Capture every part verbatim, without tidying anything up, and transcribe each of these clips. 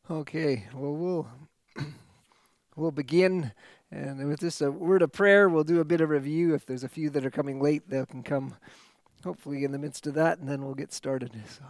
Okay, well, we'll we'll begin, and with this a word of prayer, we'll do a bit of review. If there's a few that are coming late, they can come hopefully in the midst of that, and then we'll get started. So,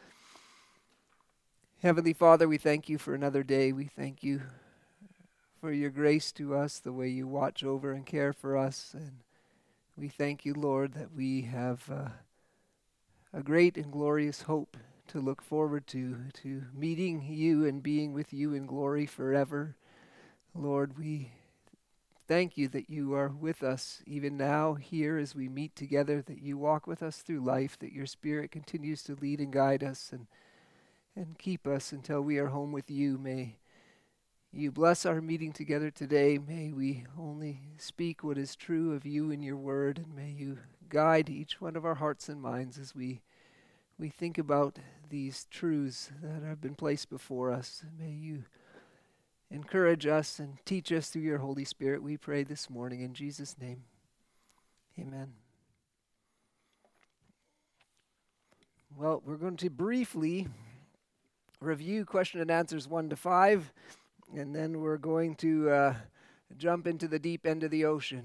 Heavenly Father, we thank you for another day. We thank you for your grace to us, the way you watch over and care for us, and we thank you, Lord, that we have uh, a great and glorious hope to look forward to, to meeting you and being with you in glory forever. Lord, we thank you that you are with us even now here as we meet together, that you walk with us through life, that your Spirit continues to lead and guide us and, and keep us until we are home with you. May you bless our meeting together today. May we only speak what is true of you and your word, and may you guide each one of our hearts and minds as we, we think about these truths that have been placed before us. May you encourage us and teach us through your Holy Spirit, we pray this morning in Jesus' name. Amen. Well, we're going to briefly review question and answers one to five, and then we're going to uh, jump into the deep end of the ocean.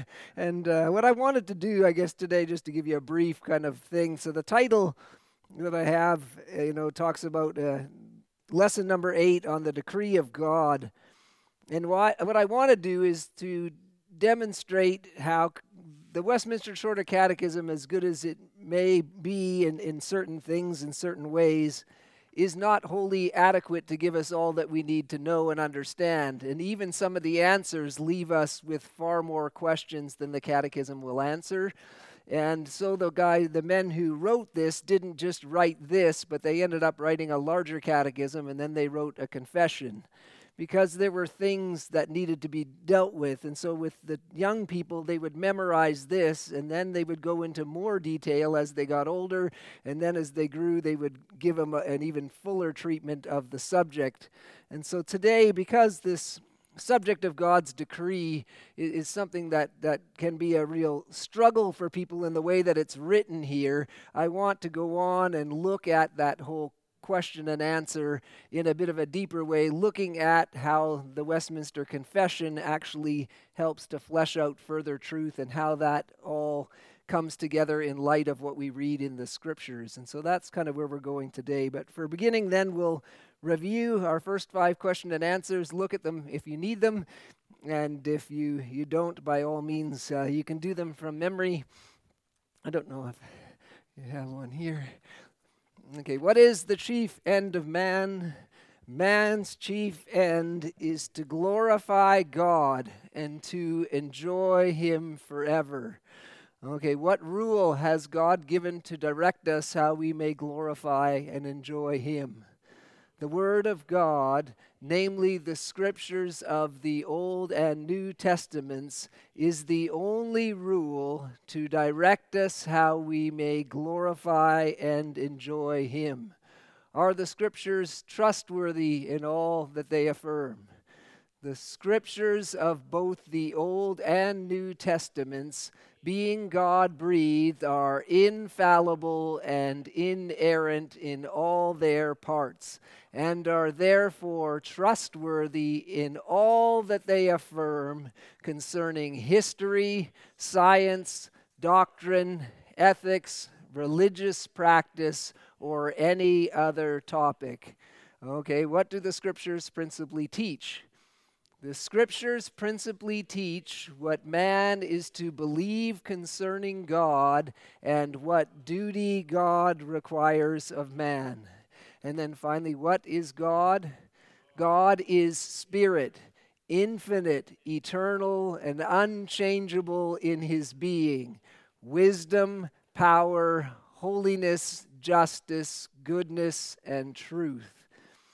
and uh, what I wanted to do, I guess, today, just to give you a brief kind of thing. So the title that I have, uh, you know, talks about uh, lesson number eight on the decree of God. And what, what I want to do is to demonstrate how the Westminster Shorter Catechism, as good as it may be in, in certain things, in certain ways, is not wholly adequate to give us all that we need to know and understand. And even some of the answers leave us with far more questions than the Catechism will answer. And so the guy, the men who wrote this didn't just write this, but they ended up writing a larger catechism, and then they wrote a confession, because there were things that needed to be dealt with. And so with the young people, they would memorize this, and then they would go into more detail as they got older, and then as they grew, they would give them a, an even fuller treatment of the subject. And so today, because this subject of God's decree is, is something that, that can be a real struggle for people in the way that it's written here, I want to go on and look at that whole question and answer in a bit of a deeper way, looking at how the Westminster Confession actually helps to flesh out further truth and how that all comes together in light of what we read in the Scriptures. And so that's kind of where we're going today. But for beginning, then we'll review our first five question and answers, look at them if you need them, and if you, you don't, by all means, uh, you can do them from memory. I don't know if you have one here. Okay, what is the chief end of man? Man's chief end is to glorify God and to enjoy Him forever. Okay, what rule has God given to direct us how we may glorify and enjoy Him? The Word of God, namely the Scriptures of the Old and New Testaments, is the only rule to direct us how we may glorify and enjoy Him. Are the Scriptures trustworthy in all that they affirm? The Scriptures of both the Old and New Testaments, being God-breathed, are infallible and inerrant in all their parts, and are therefore trustworthy in all that they affirm concerning history, science, doctrine, ethics, religious practice, or any other topic. Okay, what do the Scriptures principally teach? The Scriptures principally teach what man is to believe concerning God and what duty God requires of man. And then finally, what is God? God is spirit, infinite, eternal, and unchangeable in His being. Wisdom, power, holiness, justice, goodness, and truth.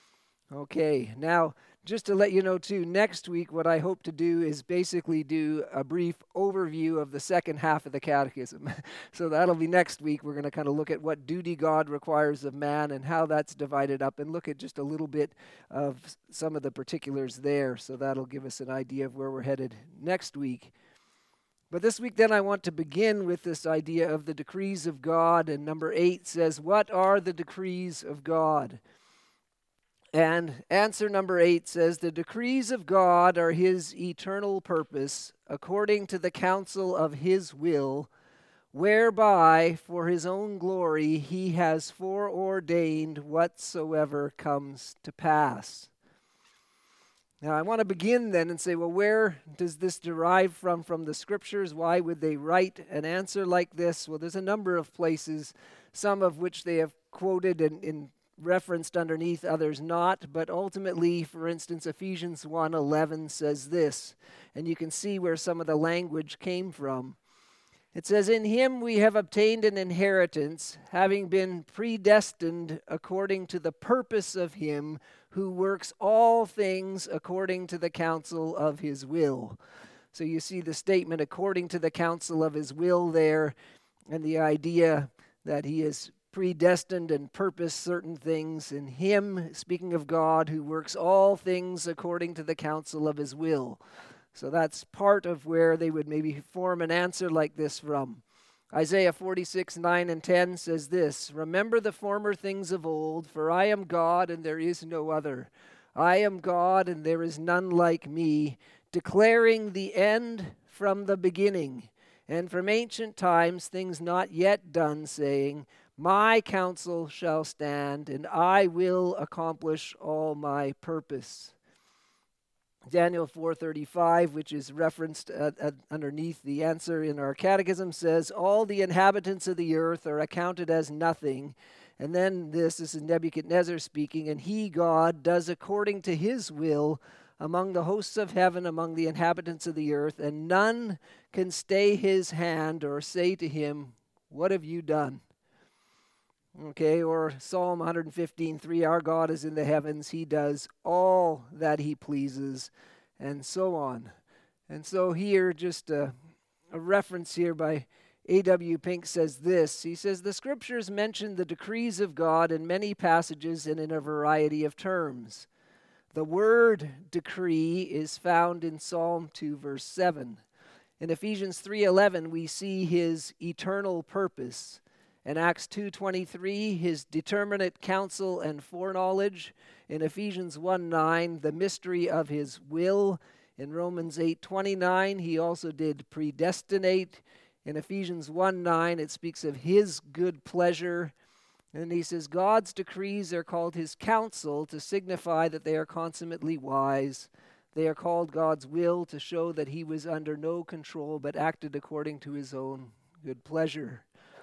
Okay, now, just to let you know, too, next week what I hope to do is basically do a brief overview of the second half of the Catechism. So that'll be next week. We're going to kind of look at what duty God requires of man and how that's divided up, and look at just a little bit of some of the particulars there. So that'll give us an idea of where we're headed next week. But this week, then, I want to begin with this idea of the decrees of God. And number eight says, what are the decrees of God? And answer number eight says, the decrees of God are his eternal purpose, according to the counsel of his will, whereby for his own glory he has foreordained whatsoever comes to pass. Now, I want to begin then and say, well, where does this derive from from the Scriptures? Why would they write an answer like this? Well, there's a number of places, some of which they have quoted and, and referenced underneath, others not. But ultimately, for instance, Ephesians one eleven says this, and you can see where some of the language came from. It says, in him we have obtained an inheritance, having been predestined according to the purpose of him who works all things according to the counsel of his will. So you see the statement, according to the counsel of his will there, and the idea that he is predestined and purposed certain things in him, speaking of God, who works all things according to the counsel of his will. So that's part of where they would maybe form an answer like this from. Isaiah forty-six, nine and ten says this, remember the former things of old, for I am God and there is no other. I am God and there is none like me, declaring the end from the beginning, and from ancient times things not yet done, saying, my counsel shall stand, and I will accomplish all my purpose. Daniel four thirty-five, which is referenced at, at underneath the answer in our catechism, says, all the inhabitants of the earth are accounted as nothing. And then this, this is Nebuchadnezzar speaking, and he, God, does according to his will among the hosts of heaven, among the inhabitants of the earth, and none can stay his hand or say to him, what have you done? Okay, or Psalm one fifteen, three, our God is in the heavens, he does all that he pleases, and so on. And so here, just a, a reference here by A W Pink says this. He says, the Scriptures mention the decrees of God in many passages and in a variety of terms. The word decree is found in Psalm two, verse seven. In Ephesians three eleven, we see his eternal purpose. In Acts two twenty-three, his determinate counsel and foreknowledge. In Ephesians one nine, the mystery of his will. In Romans eight twenty-nine, he also did predestinate. In Ephesians one nine, it speaks of his good pleasure. And he says, God's decrees are called his counsel to signify that they are consummately wise. They are called God's will to show that he was under no control but acted according to his own good pleasure.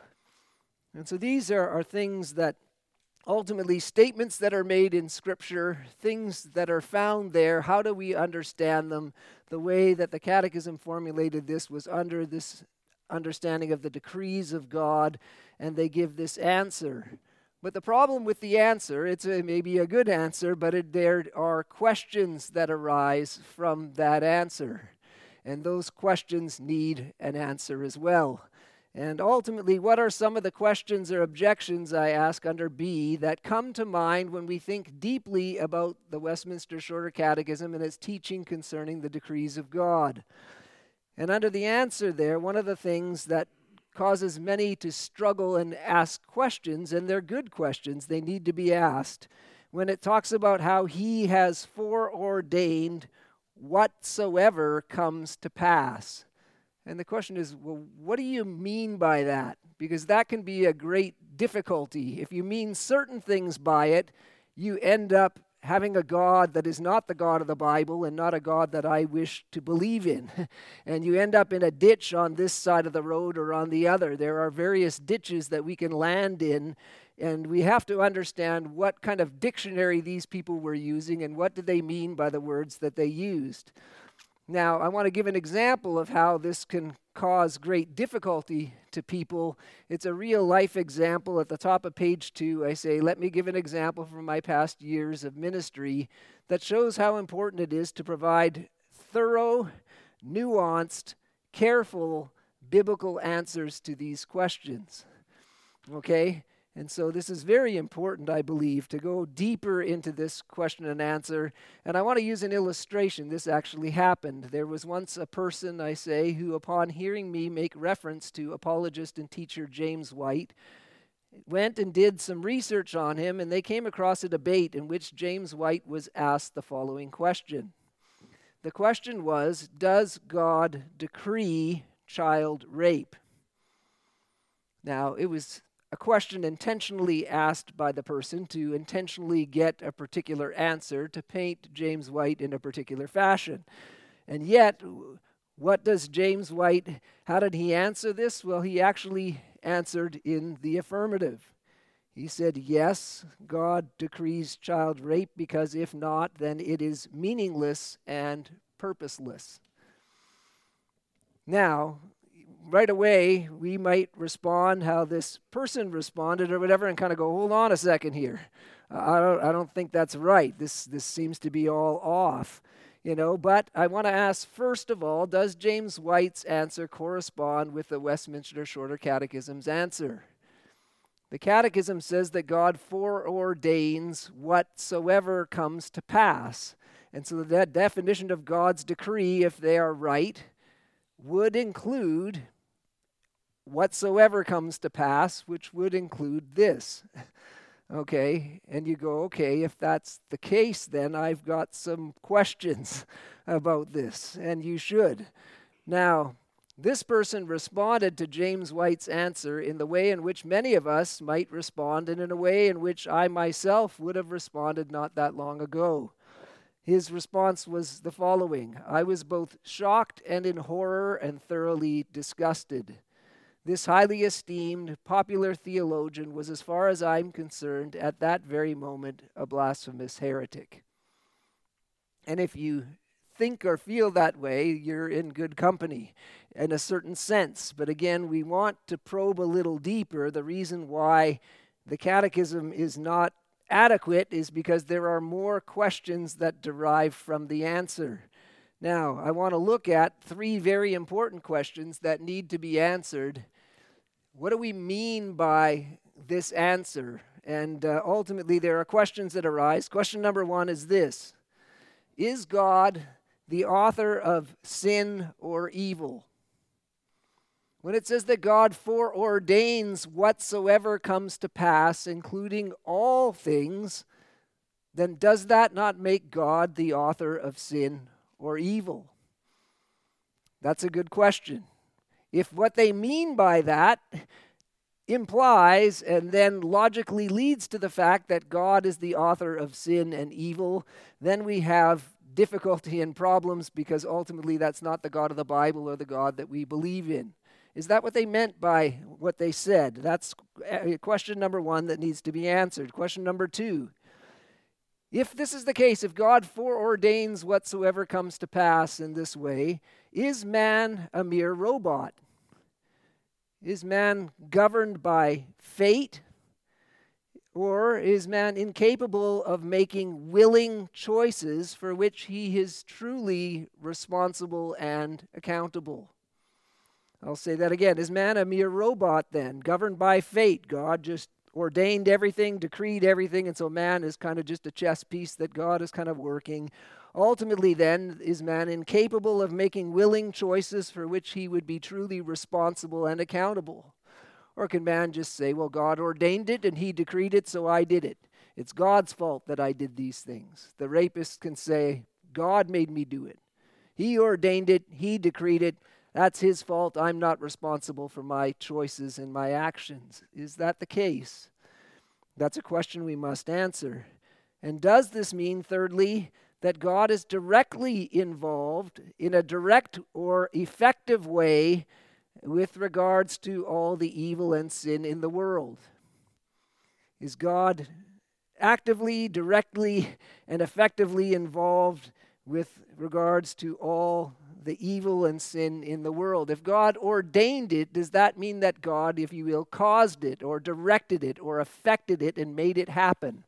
And so these are, are things that ultimately, statements that are made in Scripture, things that are found there, how do we understand them? The way that the Catechism formulated this was under this understanding of the decrees of God, and they give this answer. But the problem with the answer, it's a, maybe a good answer, but it, there are questions that arise from that answer. And those questions need an answer as well. And ultimately, what are some of the questions or objections, I ask under B, that come to mind when we think deeply about the Westminster Shorter Catechism and its teaching concerning the decrees of God? And under the answer there, one of the things that causes many to struggle and ask questions, and they're good questions, they need to be asked, when it talks about how he has foreordained whatsoever comes to pass. And the question is, well, what do you mean by that? Because that can be a great difficulty. If you mean certain things by it, you end up having a God that is not the God of the Bible and not a God that I wish to believe in. And you end up in a ditch on this side of the road or on the other. There are various ditches that we can land in, and we have to understand what kind of dictionary these people were using and what did they mean by the words that they used. Now, I want to give an example of how this can cause great difficulty to people. It's a real-life example. At the top of page two, I say, let me give an example from my past years of ministry that shows how important it is to provide thorough, nuanced, careful, biblical answers to these questions. Okay? And so this is very important, I believe, to go deeper into this question and answer. And I want to use an illustration. This actually happened. There was once a person, I say, who upon hearing me make reference to apologist and teacher James White, went and did some research on him, and they came across a debate in which James White was asked the following question. The question was, does God decree child rape? Now, it was a question intentionally asked by the person to intentionally get a particular answer to paint James White in a particular fashion. And yet, what does James White, how did he answer this? Well, he actually answered in the affirmative. He said, yes, God decrees child rape, because if not, then it is meaningless and purposeless. Now, right away, we might respond how this person responded or whatever and kind of go, hold on a second here. Uh, I don't I don't think that's right. This this seems to be all off. You know, but I want to ask, first of all, does James White's answer correspond with the Westminster Shorter Catechism's answer? The Catechism says that God foreordains whatsoever comes to pass. And so that definition of God's decree, if they are right, would include whatsoever comes to pass, which would include this. Okay, and you go, okay, if that's the case, then I've got some questions about this, and you should. Now, this person responded to James White's answer in the way in which many of us might respond, and in a way in which I myself would have responded not that long ago. His response was the following: I was both shocked and in horror and thoroughly disgusted. This highly esteemed, popular theologian was, as far as I'm concerned, at that very moment, a blasphemous heretic. And if you think or feel that way, you're in good company in a certain sense. But again, we want to probe a little deeper. The reason why the catechism is not adequate is because there are more questions that derive from the answer. Now, I want to look at three very important questions that need to be answered. What do we mean by this answer? And uh, ultimately, there are questions that arise. Question number one is this: is God the author of sin or evil? When it says that God foreordains whatsoever comes to pass, including all things, then does that not make God the author of sin or evil? That's a good question. If what they mean by that implies and then logically leads to the fact that God is the author of sin and evil, then we have difficulty and problems, because ultimately that's not the God of the Bible or the God that we believe in. Is that what they meant by what they said? That's question number one that needs to be answered. Question number two: if this is the case, if God foreordains whatsoever comes to pass in this way, is man a mere robot? Is man governed by fate? Or is man incapable of making willing choices for which he is truly responsible and accountable? I'll say that again. Is man a mere robot then, governed by fate? God just ordained everything, decreed everything, and so man is kind of just a chess piece that God is kind of working. Ultimately then, is man incapable of making willing choices for which he would be truly responsible and accountable? Or can man just say, well, God ordained it and he decreed it, so I did it. It's God's fault that I did these things. The rapist can say, God made me do it. He ordained it, he decreed it. That's his fault. I'm not responsible for my choices and my actions. Is that the case? That's a question we must answer. And does this mean, thirdly, that God is directly involved in a direct or effective way with regards to all the evil and sin in the world? Is God actively, directly, and effectively involved with regards to all the evil and sin in the world? If God ordained it, does that mean that God, if you will, caused it or directed it or affected it and made it happen?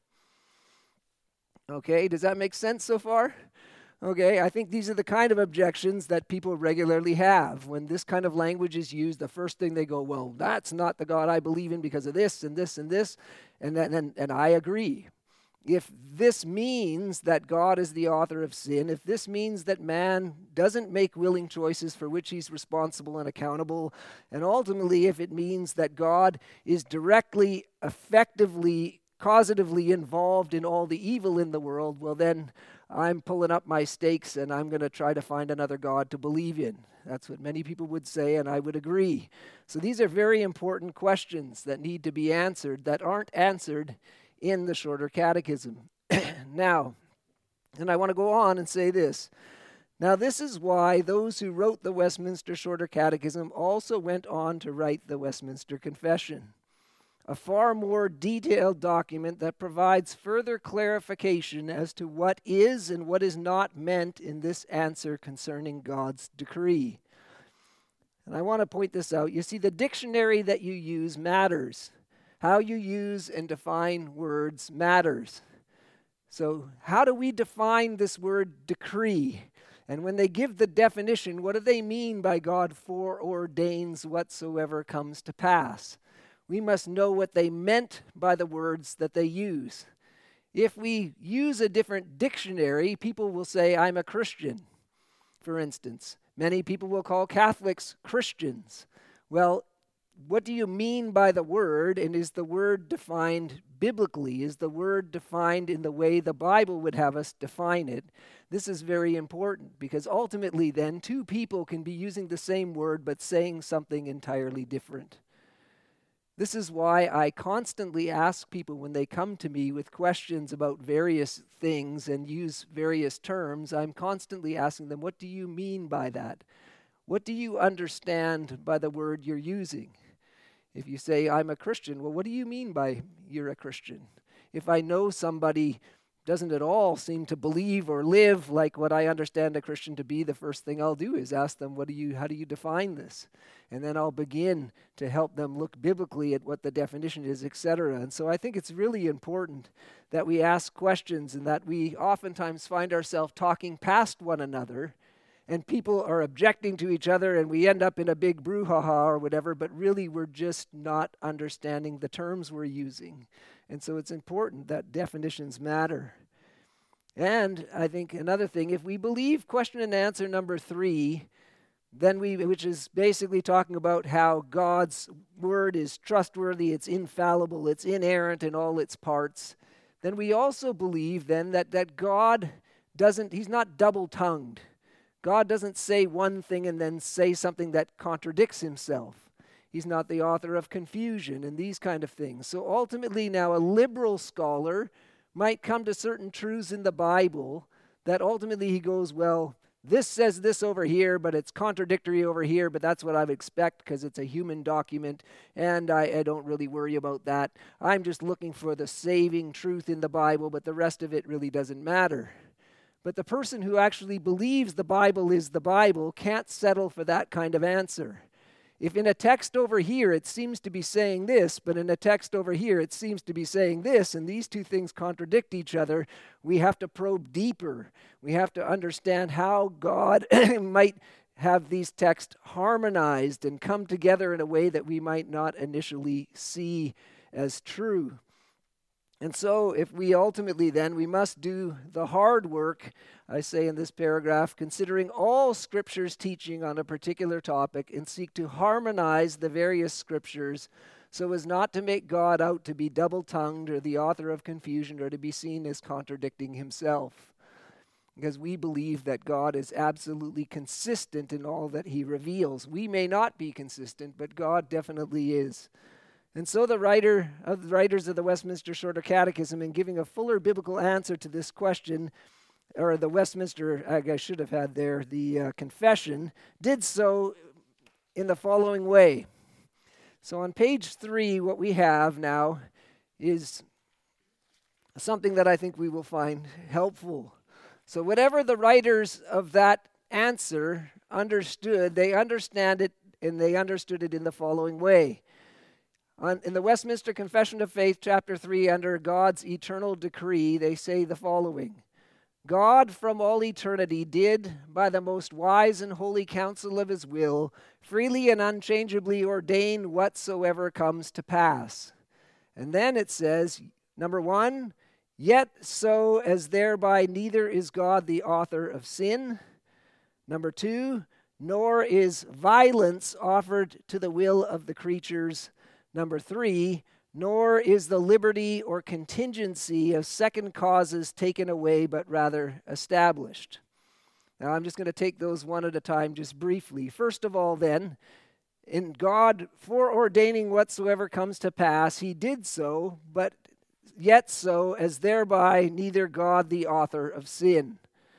Okay, does that make sense so far? Okay, I think these are the kind of objections that people regularly have. When this kind of language is used, the first thing they go, well, that's not the God I believe in because of this and this and this, and then and, and I agree. if this means that God is the author of sin, if this means that man doesn't make willing choices for which he's responsible and accountable, and ultimately if it means that God is directly, effectively, causatively involved in all the evil in the world, well then I'm pulling up my stakes and I'm going to try to find another God to believe in. That's what many people would say, and I would agree. So these are very important questions that need to be answered that aren't answered in the Shorter Catechism. Now, and I want to go on and say this. Now, this is why those who wrote the Westminster Shorter Catechism also went on to write the Westminster Confession, a far more detailed document that provides further clarification as to what is and what is not meant in this answer concerning God's decree. And I want to point this out. You see, the dictionary that you use matters. How you use and define words matters. So how do we define this word decree? And when they give the definition, what do they mean by God foreordains whatsoever comes to pass? We must know what they meant by the words that they use. If we use a different dictionary, people will say, I'm a Christian, for instance. Many people will call Catholics Christians. Well, what do you mean by the word, and is the word defined biblically? Is the word defined in the way the Bible would have us define it? This is very important because ultimately then two people can be using the same word but saying something entirely different. This is why I constantly ask people when they come to me with questions about various things and use various terms, I'm constantly asking them, what do you mean by that? What do you understand by the word you're using? If you say, I'm a Christian, well, what do you mean by you're a Christian? If I know somebody doesn't at all seem to believe or live like what I understand a Christian to be, the first thing I'll do is ask them, what do you, how do you define this? And then I'll begin to help them look biblically at what the definition is, et cetera. And so I think it's really important that we ask questions and that we oftentimes find ourselves talking past one another and people are objecting to each other and we end up in a big brouhaha or whatever, but really we're just not understanding the terms we're using. And so it's important that definitions matter. And I think another thing, if we believe question and answer number three, then we, which is basically talking about how God's word is trustworthy, it's infallible, it's inerrant in all its parts, then we also believe then that, that God doesn't, he's not double-tongued. God doesn't say one thing and then say something that contradicts himself. He's not the author of confusion and these kind of things. So ultimately now a liberal scholar might come to certain truths in the Bible that ultimately he goes, well, this says this over here, but it's contradictory over here, but that's what I would expect because it's a human document, and I, I don't really worry about that. I'm just looking for the saving truth in the Bible, but the rest of it really doesn't matter. But the person who actually believes the Bible is the Bible can't settle for that kind of answer. If in a text over here it seems to be saying this, but in a text over here it seems to be saying this, and these two things contradict each other, we have to probe deeper. We have to understand how God might have these texts harmonized and come together in a way that we might not initially see as true. And so if we ultimately then, we must do the hard work, I say in this paragraph, considering all Scripture's teaching on a particular topic and seek to harmonize the various Scriptures so as not to make God out to be double-tongued or the author of confusion or to be seen as contradicting himself. Because we believe that God is absolutely consistent in all that he reveals. We may not be consistent, but God definitely is. And so the writer of the writers of the Westminster Shorter Catechism, in giving a fuller biblical answer to this question, or the Westminster, I should have had there, the uh, confession, did so in the following way. So on page three, what we have now is something that I think we will find helpful. So whatever the writers of that answer understood, they understand it, and they understood it in the following way. On, in the Westminster Confession of Faith, chapter three, under God's eternal decree, they say the following: God from all eternity did, by the most wise and holy counsel of his will, freely and unchangeably ordain whatsoever comes to pass. And then it says, number one, Yet so as thereby neither is God the author of sin. Number two, nor is violence offered to the will of the creatures. Number three, nor is the liberty or contingency of second causes taken away, but rather established. Now I'm just going to take those one at a time just briefly. First of all then, in God foreordaining whatsoever comes to pass, he did so, but yet so as thereby neither God the author of sin.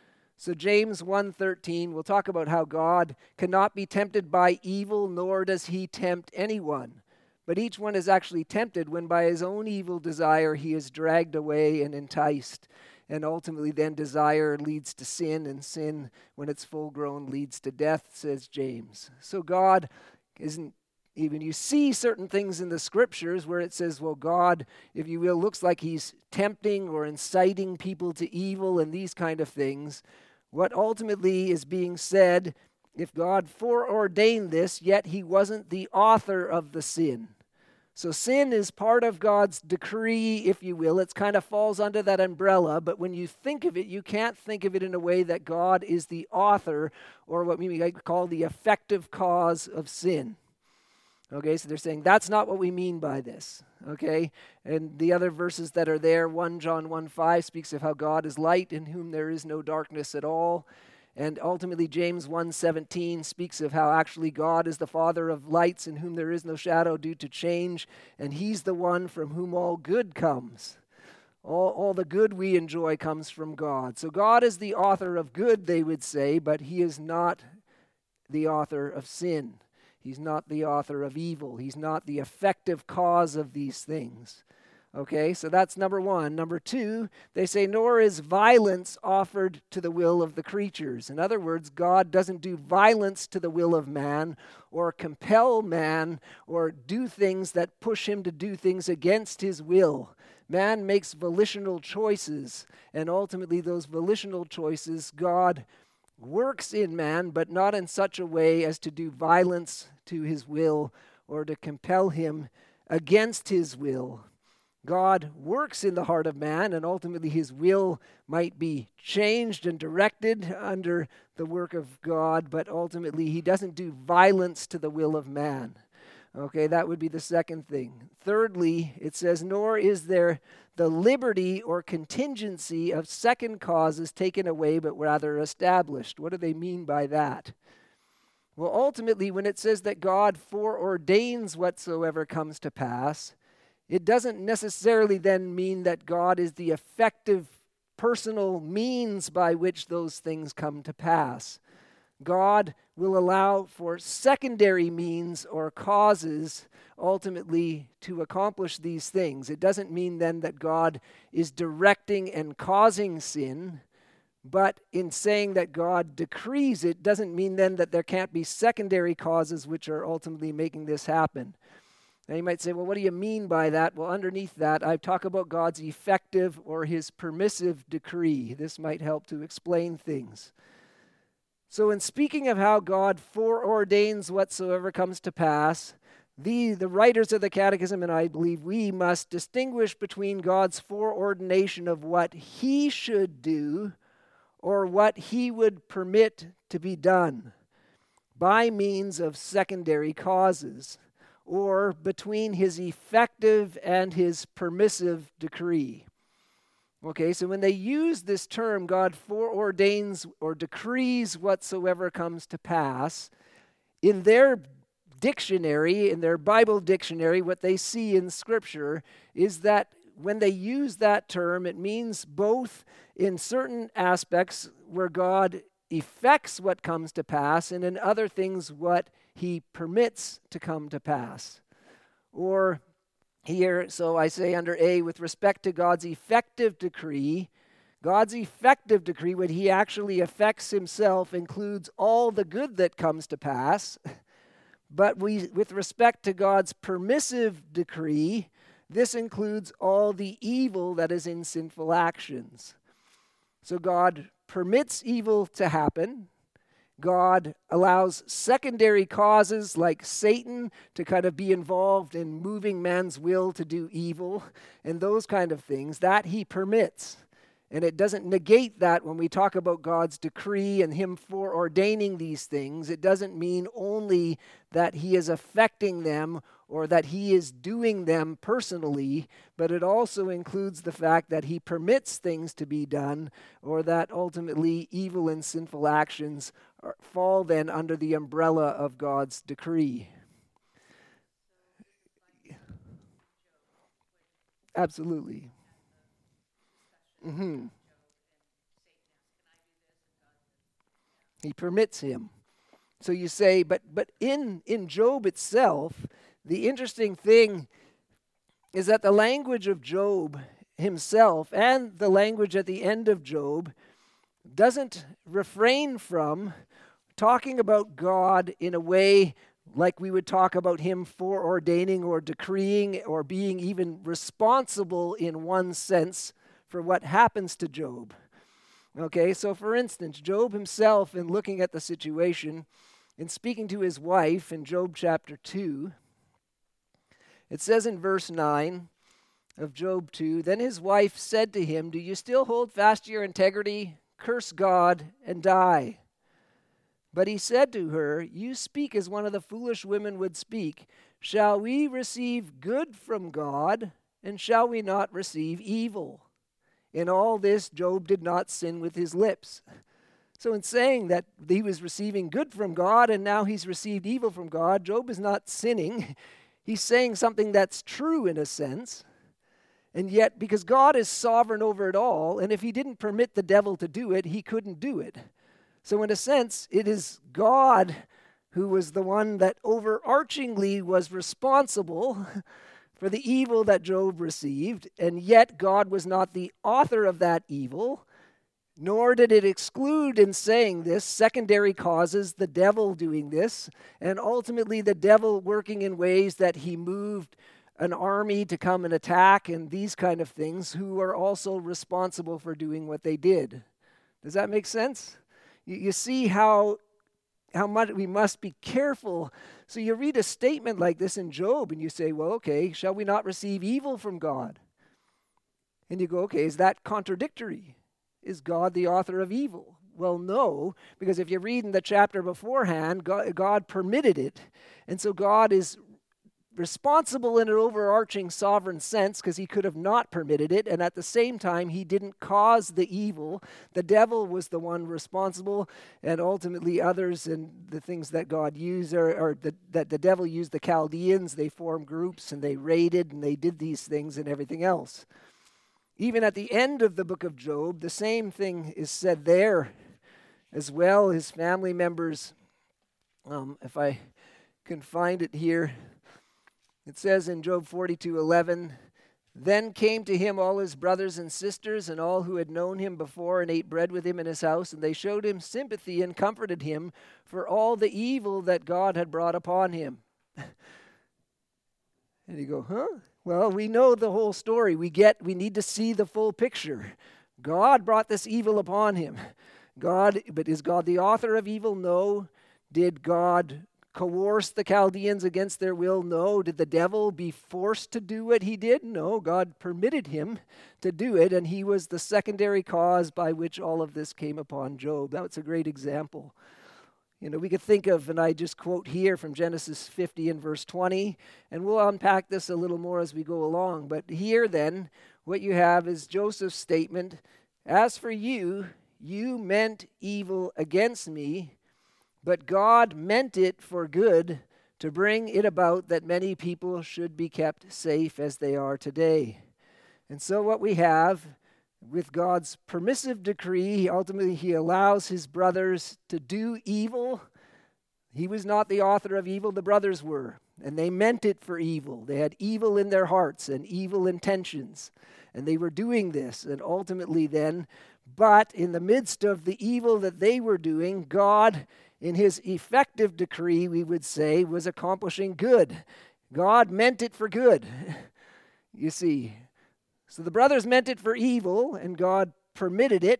So James one thirteen will talk about how God cannot be tempted by evil, nor does he tempt anyone. But each one is actually tempted when by his own evil desire he is dragged away and enticed. And ultimately then desire leads to sin, and sin, when it's full grown, leads to death, says James. So God isn't even, you see certain things in the scriptures where it says, well, God, if you will, looks like he's tempting or inciting people to evil and these kind of things. What ultimately is being said, if God foreordained this, yet he wasn't the author of the sin. So sin is part of God's decree, if you will. It kind of falls under that umbrella, but when you think of it, you can't think of it in a way that God is the author or what we might call the effective cause of sin. Okay, so they're saying that's not what we mean by this, okay? And the other verses that are there, First John one five speaks of how God is light in whom there is no darkness at all. And ultimately James one seventeen speaks of how actually God is the Father of lights in whom there is no shadow due to change, and he's the one from whom all good comes. All, all the good we enjoy comes from God. So God is the author of good, they would say, but he is not the author of sin. He's not the author of evil. He's not the effective cause of these things. Okay, so that's number one. Number two, they say, nor is violence offered to the will of the creatures. In other words, God doesn't do violence to the will of man or compel man or do things that push him to do things against his will. Man makes volitional choices, and ultimately those volitional choices, God works in man, but not in such a way as to do violence to his will or to compel him against his will. God works in the heart of man, and ultimately his will might be changed and directed under the work of God, but ultimately he doesn't do violence to the will of man. Okay, that would be the second thing. Thirdly, it says, nor is there the liberty or contingency of second causes taken away, but rather established. What do they mean by that? Well, ultimately, when it says that God foreordains whatsoever comes to pass, it doesn't necessarily then mean that God is the effective personal means by which those things come to pass. God will allow for secondary means or causes ultimately to accomplish these things. It doesn't mean then that God is directing and causing sin, but in saying that God decrees it doesn't mean then that there can't be secondary causes which are ultimately making this happen. Now you might say, well, what do you mean by that? Well, underneath that, I talk about God's effective or his permissive decree. This might help to explain things. So in speaking of how God foreordains whatsoever comes to pass, the, the writers of the Catechism, and I believe we, must distinguish between God's foreordination of what he should do or what he would permit to be done by means of secondary causes, or between his effective and his permissive decree. Okay, so when they use this term, God foreordains or decrees whatsoever comes to pass, in their dictionary, in their Bible dictionary, what they see in Scripture is that when they use that term, it means both in certain aspects where God effects what comes to pass, and in other things what he permits to come to pass. Or here, so I say under A, with respect to God's effective decree, God's effective decree, when he actually effects himself, includes all the good that comes to pass. But we, with respect to God's permissive decree, this includes all the evil that is in sinful actions. So God permits evil to happen. God allows secondary causes like Satan to kind of be involved in moving man's will to do evil and those kind of things. That he permits. And it doesn't negate that when we talk about God's decree and him foreordaining these things. It doesn't mean only that he is affecting them or that he is doing them personally, but it also includes the fact that he permits things to be done, or that ultimately evil and sinful actions are, fall then under the umbrella of God's decree. Absolutely. Mm-hmm. He permits him. So you say, but but in, in Job itself, the interesting thing is that the language of Job himself and the language at the end of Job doesn't refrain from talking about God in a way like we would talk about him foreordaining or decreeing or being even responsible in one sense for what happens to Job. Okay, so for instance, Job himself, in looking at the situation, in speaking to his wife in Job chapter two, it says in verse nine of Job two, "Then his wife said to him, 'Do you still hold fast to your integrity? Curse God and die.' But he said to her, 'You speak as one of the foolish women would speak. Shall we receive good from God, and shall we not receive evil?' In all this, Job did not sin with his lips." So in saying that he was receiving good from God and now he's received evil from God, Job is not sinning. He's saying something that's true in a sense. And yet, because God is sovereign over it all, and if he didn't permit the devil to do it, he couldn't do it. So in a sense, it is God who was the one that overarchingly was responsible for the evil that Job received, and yet God was not the author of that evil, nor did it exclude in saying this secondary causes, the devil doing this, and ultimately the devil working in ways that he moved an army to come and attack and these kind of things, who are also responsible for doing what they did. Does that make sense? You, you see how how much we must be careful. So you read a statement like this in Job and you say, well, okay, shall we not receive evil from God? And you go, okay, is that contradictory? Is God the author of evil? Well, no, because if you read in the chapter beforehand, God, God permitted it. And so God is responsible in an overarching sovereign sense because he could have not permitted it, and at the same time he didn't cause the evil. The devil was the one responsible, and ultimately others and the things that God used, or, or the, that the devil used the Chaldeans. They formed groups and they raided and they did these things and everything else. Even at the end of the book of Job, the same thing is said there as well. His family members, um, if I can find it here, it says in Job forty-two eleven, "Then came to him all his brothers and sisters and all who had known him before and ate bread with him in his house, and they showed him sympathy and comforted him for all the evil that God had brought upon him." And you go, huh? Well, we know the whole story. We get, we need to see the full picture. God brought this evil upon him. God, but is God the author of evil? No. Did God coerce the Chaldeans against their will? No. Did the devil be forced to do what he did? No. God permitted him to do it, and he was the secondary cause by which all of this came upon Job. That's a great example. You know, we could think of, and I just quote here from Genesis fifty and verse twenty, and we'll unpack this a little more as we go along. But here then, what you have is Joseph's statement, "As for you, you meant evil against me, but God meant it for good, to bring it about that many people should be kept safe as they are today." And so what we have, with God's permissive decree, ultimately he allows his brothers to do evil. He was not the author of evil, the brothers were. And they meant it for evil. They had evil in their hearts and evil intentions. And they were doing this. And ultimately then, but in the midst of the evil that they were doing, God, in his effective decree, we would say, was accomplishing good. God meant it for good. You see. So the brothers meant it for evil, and God permitted it.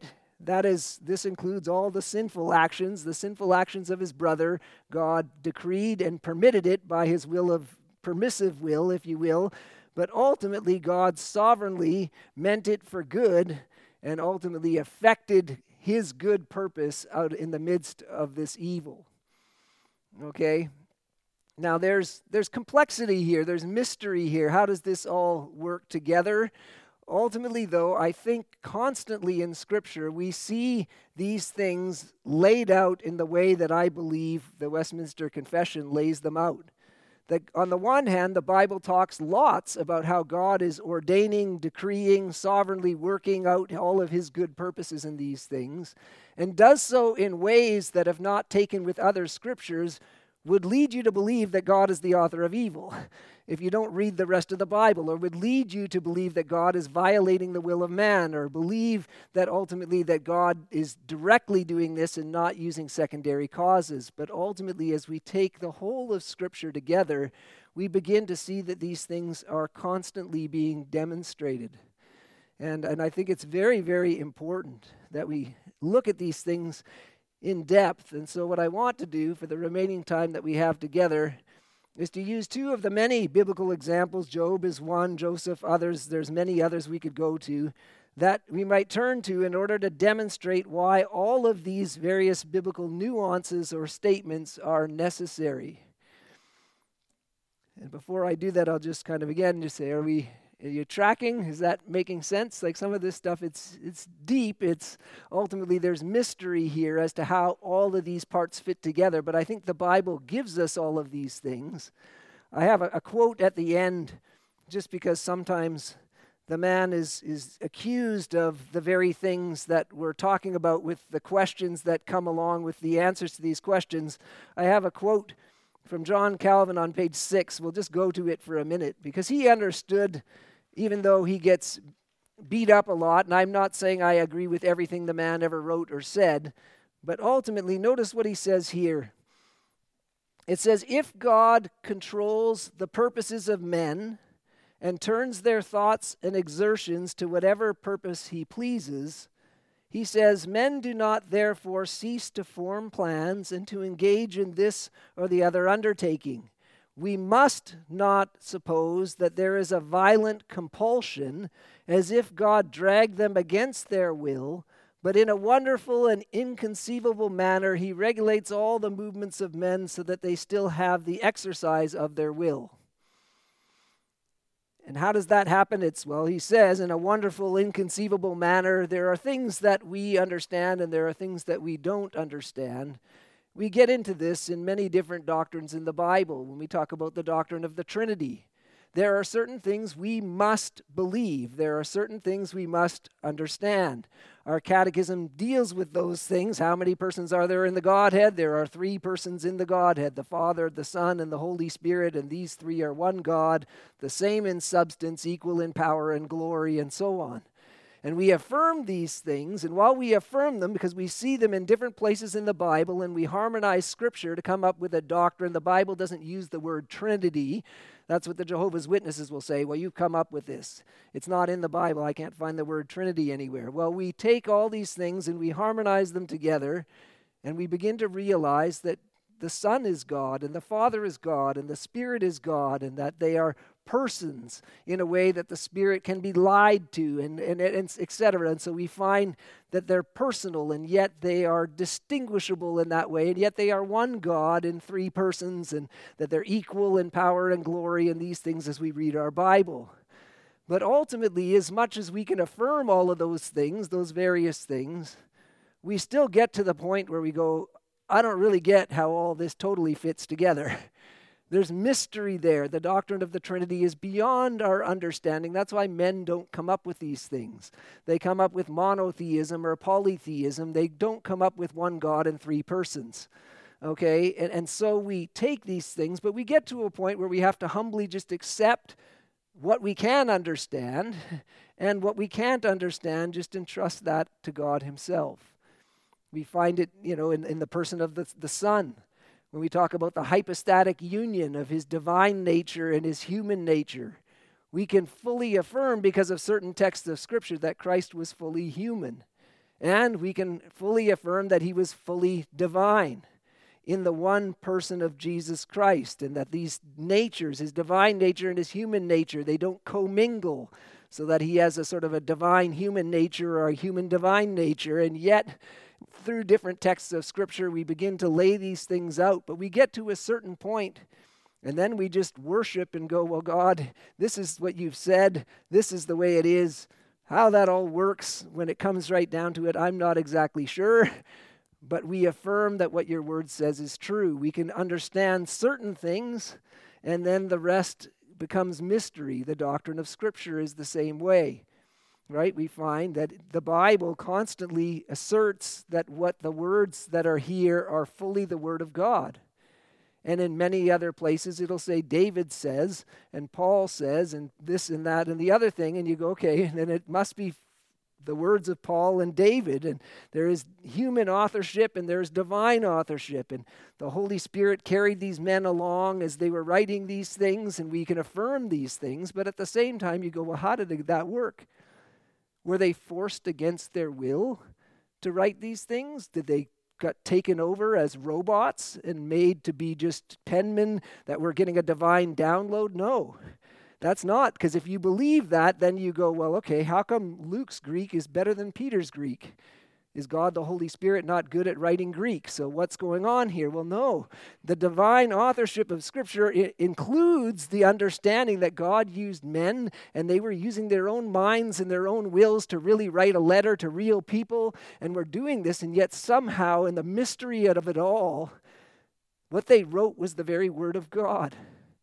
That is, this includes all the sinful actions, the sinful actions of his brother. God decreed and permitted it by his will of permissive will, if you will. But ultimately, God sovereignly meant it for good and ultimately affected his good purpose out in the midst of this evil. Okay? Now, there's there's complexity here. There's mystery here. How does this all work together? Ultimately, though, I think constantly in Scripture, we see these things laid out in the way that I believe the Westminster Confession lays them out. That on the one hand, the Bible talks lots about how God is ordaining, decreeing, sovereignly working out all of his good purposes in these things, and does so in ways that, if not taken with other scriptures, would lead you to believe that God is the author of evil if you don't read the rest of the Bible, or would lead you to believe that God is violating the will of man, or believe that ultimately that God is directly doing this and not using secondary causes. But ultimately, as we take the whole of Scripture together, we begin to see that these things are constantly being demonstrated. And, and I think it's very, very important that we look at these things in depth. And so what I want to do for the remaining time that we have together is to use two of the many biblical examples. Job is one, Joseph others, there's many others we could go to, that we might turn to in order to demonstrate why all of these various biblical nuances or statements are necessary. And before I do that, I'll just kind of again just say, are we Are you tracking? Is that making sense? Like some of this stuff, it's it's deep. It's ultimately there's mystery here as to how all of these parts fit together. But I think the Bible gives us all of these things. I have a, a quote at the end, just because sometimes the man is is accused of the very things that we're talking about with the questions that come along with the answers to these questions. I have a quote from John Calvin on page six. We'll just go to it for a minute, because he understood, even though he gets beat up a lot, and I'm not saying I agree with everything the man ever wrote or said, but ultimately, notice what he says here. It says, if God controls the purposes of men and turns their thoughts and exertions to whatever purpose he pleases, he says, men do not therefore cease to form plans and to engage in this or the other undertaking. We must not suppose that there is a violent compulsion, as if God dragged them against their will, but in a wonderful and inconceivable manner he regulates all the movements of men so that they still have the exercise of their will. And how does that happen? It's, well, he says, in a wonderful, inconceivable manner. There are things that we understand and there are things that we don't understand. We get into this in many different doctrines in the Bible. When we talk about the doctrine of the Trinity, there are certain things we must believe. There are certain things we must understand. Our catechism deals with those things. How many persons are there in the Godhead? There are three persons in the Godhead, the Father, the Son, and the Holy Spirit, and these three are one God, the same in substance, equal in power and glory, and so on. And we affirm these things, and while we affirm them, because we see them in different places in the Bible, and we harmonize Scripture to come up with a doctrine, the Bible doesn't use the word Trinity. That's what the Jehovah's Witnesses will say. Well, you've come up with this. It's not in the Bible. I can't find the word Trinity anywhere. Well, we take all these things and we harmonize them together, and we begin to realize that the Son is God, and the Father is God, and the Spirit is God, and that they are persons in a way that the Spirit can be lied to, and, and, and et cetera. And so we find that they're personal, and yet they are distinguishable in that way, and yet they are one God in three persons, and that they're equal in power and glory and these things as we read our Bible. But ultimately, as much as we can affirm all of those things, those various things, we still get to the point where we go, I don't really get how all this totally fits together. There's mystery there. The doctrine of the Trinity is beyond our understanding. That's why men don't come up with these things. They come up with monotheism or polytheism. They don't come up with one God and three persons. Okay? And, and so we take these things, but we get to a point where we have to humbly just accept what we can understand, and what we can't understand, just entrust that to God himself. We find it, you know, in, in the person of the, the Son. When we talk about the hypostatic union of his divine nature and his human nature, we can fully affirm, because of certain texts of Scripture, that Christ was fully human. And we can fully affirm that he was fully divine in the one person of Jesus Christ, and that these natures, his divine nature and his human nature, they don't commingle, so that he has a sort of a divine human nature or a human divine nature. And yet, through different texts of Scripture, we begin to lay these things out. But we get to a certain point, and then we just worship and go, well, God, this is what you've said. This is the way it is. How that all works when it comes right down to it, I'm not exactly sure. But we affirm that what your word says is true. We can understand certain things, and then the rest becomes mystery. The doctrine of Scripture is the same way, right? We find that the Bible constantly asserts that what the words that are here are fully the Word of God. And in many other places, it'll say David says, and Paul says, and this and that and the other thing, and you go, okay, then it must be the words of Paul and David, and there is human authorship and there's divine authorship, and the Holy Spirit carried these men along as they were writing these things, and we can affirm these things. But at the same time, you go, well, how did that work? Were they forced against their will to write these things? Did they got taken over as robots and made to be just penmen that were getting a divine download? No. That's not, because if you believe that, then you go, well, okay, how come Luke's Greek is better than Peter's Greek? Is God the Holy Spirit not good at writing Greek? So what's going on here? Well, no. The divine authorship of Scripture I- includes the understanding that God used men, and they were using their own minds and their own wills to really write a letter to real people, and we're doing this, and yet somehow in the mystery of it all, what they wrote was the very Word of God.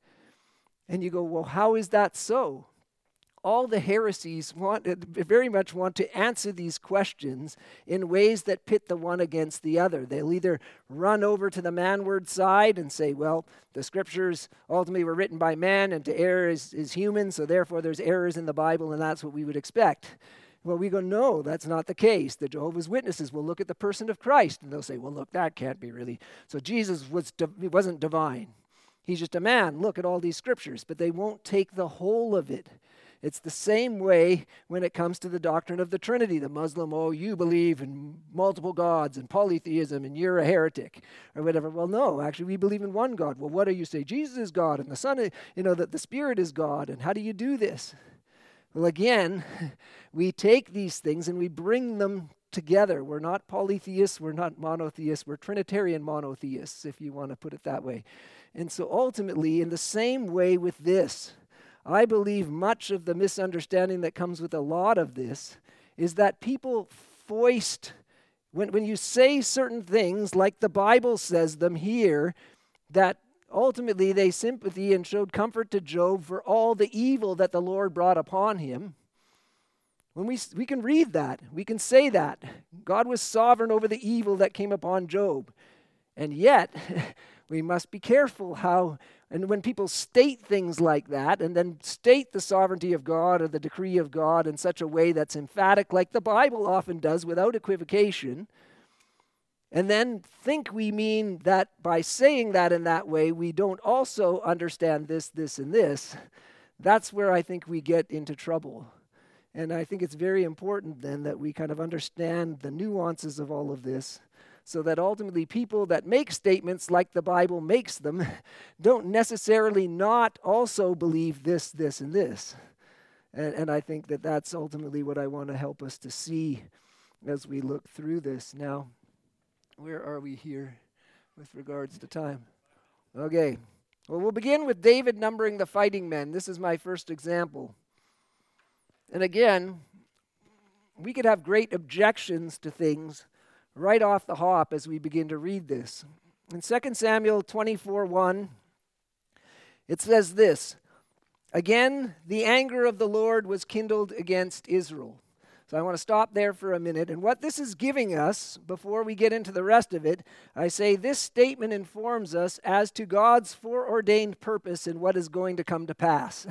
And you go, well, how is that so? All the heresies want, very much want to answer these questions in ways that pit the one against the other. They'll either run over to the man-word side and say, well, the Scriptures ultimately were written by man, and to err is, is human, so therefore there's errors in the Bible, and that's what we would expect. Well, we go, no, that's not the case. The Jehovah's Witnesses will look at the person of Christ, and they'll say, well, look, that can't be really. So Jesus was he wasn't divine. He's just a man. Look at all these Scriptures. But they won't take the whole of it. It's the same way when it comes to the doctrine of the Trinity. The Muslim, oh, you believe in multiple gods and polytheism and you're a heretic or whatever. Well, no, actually we believe in one God. Well, what do you say? Jesus is God and the Son, is, you know, that the Spirit is God. And how do you do this? Well, again, we take these things and we bring them together. We're not polytheists. We're not monotheists. We're Trinitarian monotheists, if you want to put it that way. And so ultimately, in the same way with this, I believe much of the misunderstanding that comes with a lot of this is that people foist, when, when you say certain things like the Bible says them here, that ultimately they sympathy and showed comfort to Job for all the evil that the Lord brought upon him. When we, we can read that, we can say that. God was sovereign over the evil that came upon Job. And yet, we must be careful how, and when people state things like that, and then state the sovereignty of God or the decree of God in such a way that's emphatic, like the Bible often does without equivocation, and then think we mean that by saying that in that way, we don't also understand this, this, and this, that's where I think we get into trouble. And I think it's very important then that we kind of understand the nuances of all of this, so that ultimately people that make statements like the Bible makes them don't necessarily not also believe this, this, and this. And, and I think that that's ultimately what I want to help us to see as we look through this. Now, where are we here with regards to time? Okay. Well, we'll begin with David numbering the fighting men. This is my first example. And again, we could have great objections to things right off the hop as we begin to read this. In Second Samuel twenty-four one, it says this, "Again, the anger of the Lord was kindled against Israel." So I want to stop there for a minute. And what this is giving us, before we get into the rest of it, I say this statement informs us as to God's foreordained purpose in what is going to come to pass.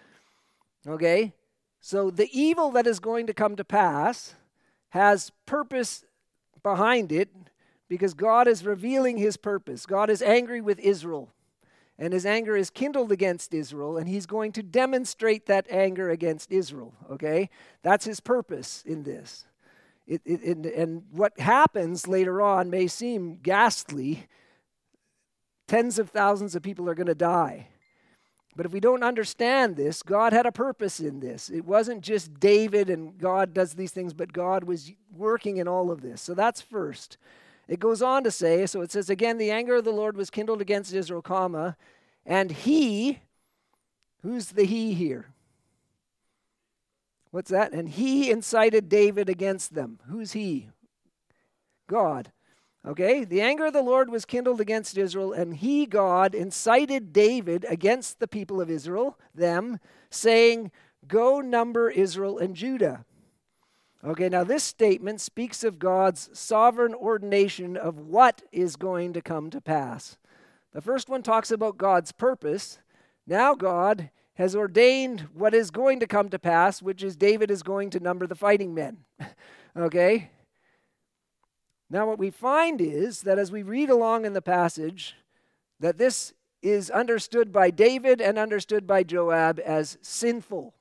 Okay? So the evil that is going to come to pass has purpose behind it because God is revealing his purpose. God is angry with Israel, and his anger is kindled against Israel, and he's going to demonstrate that anger against Israel, okay? That's his purpose in this. It, it, and, and what happens later on may seem ghastly. Tens of thousands of people are going to die. But if we don't understand this, God had a purpose in this. It wasn't just David and God does these things, but God was working in all of this. So that's first. It goes on to say, so it says, again, the anger of the Lord was kindled against Israel, comma, and he, who's the he here? What's that? And he incited David against them. Who's he? God. Okay, the anger of the Lord was kindled against Israel, and he, God, incited David against the people of Israel, them, saying, go number Israel and Judah. Okay, now this statement speaks of God's sovereign ordination of what is going to come to pass. The first one talks about God's purpose. Now God has ordained what is going to come to pass, which is David is going to number the fighting men. Okay? Now what we find is that as we read along in the passage, that this is understood by David and understood by Joab as sinful.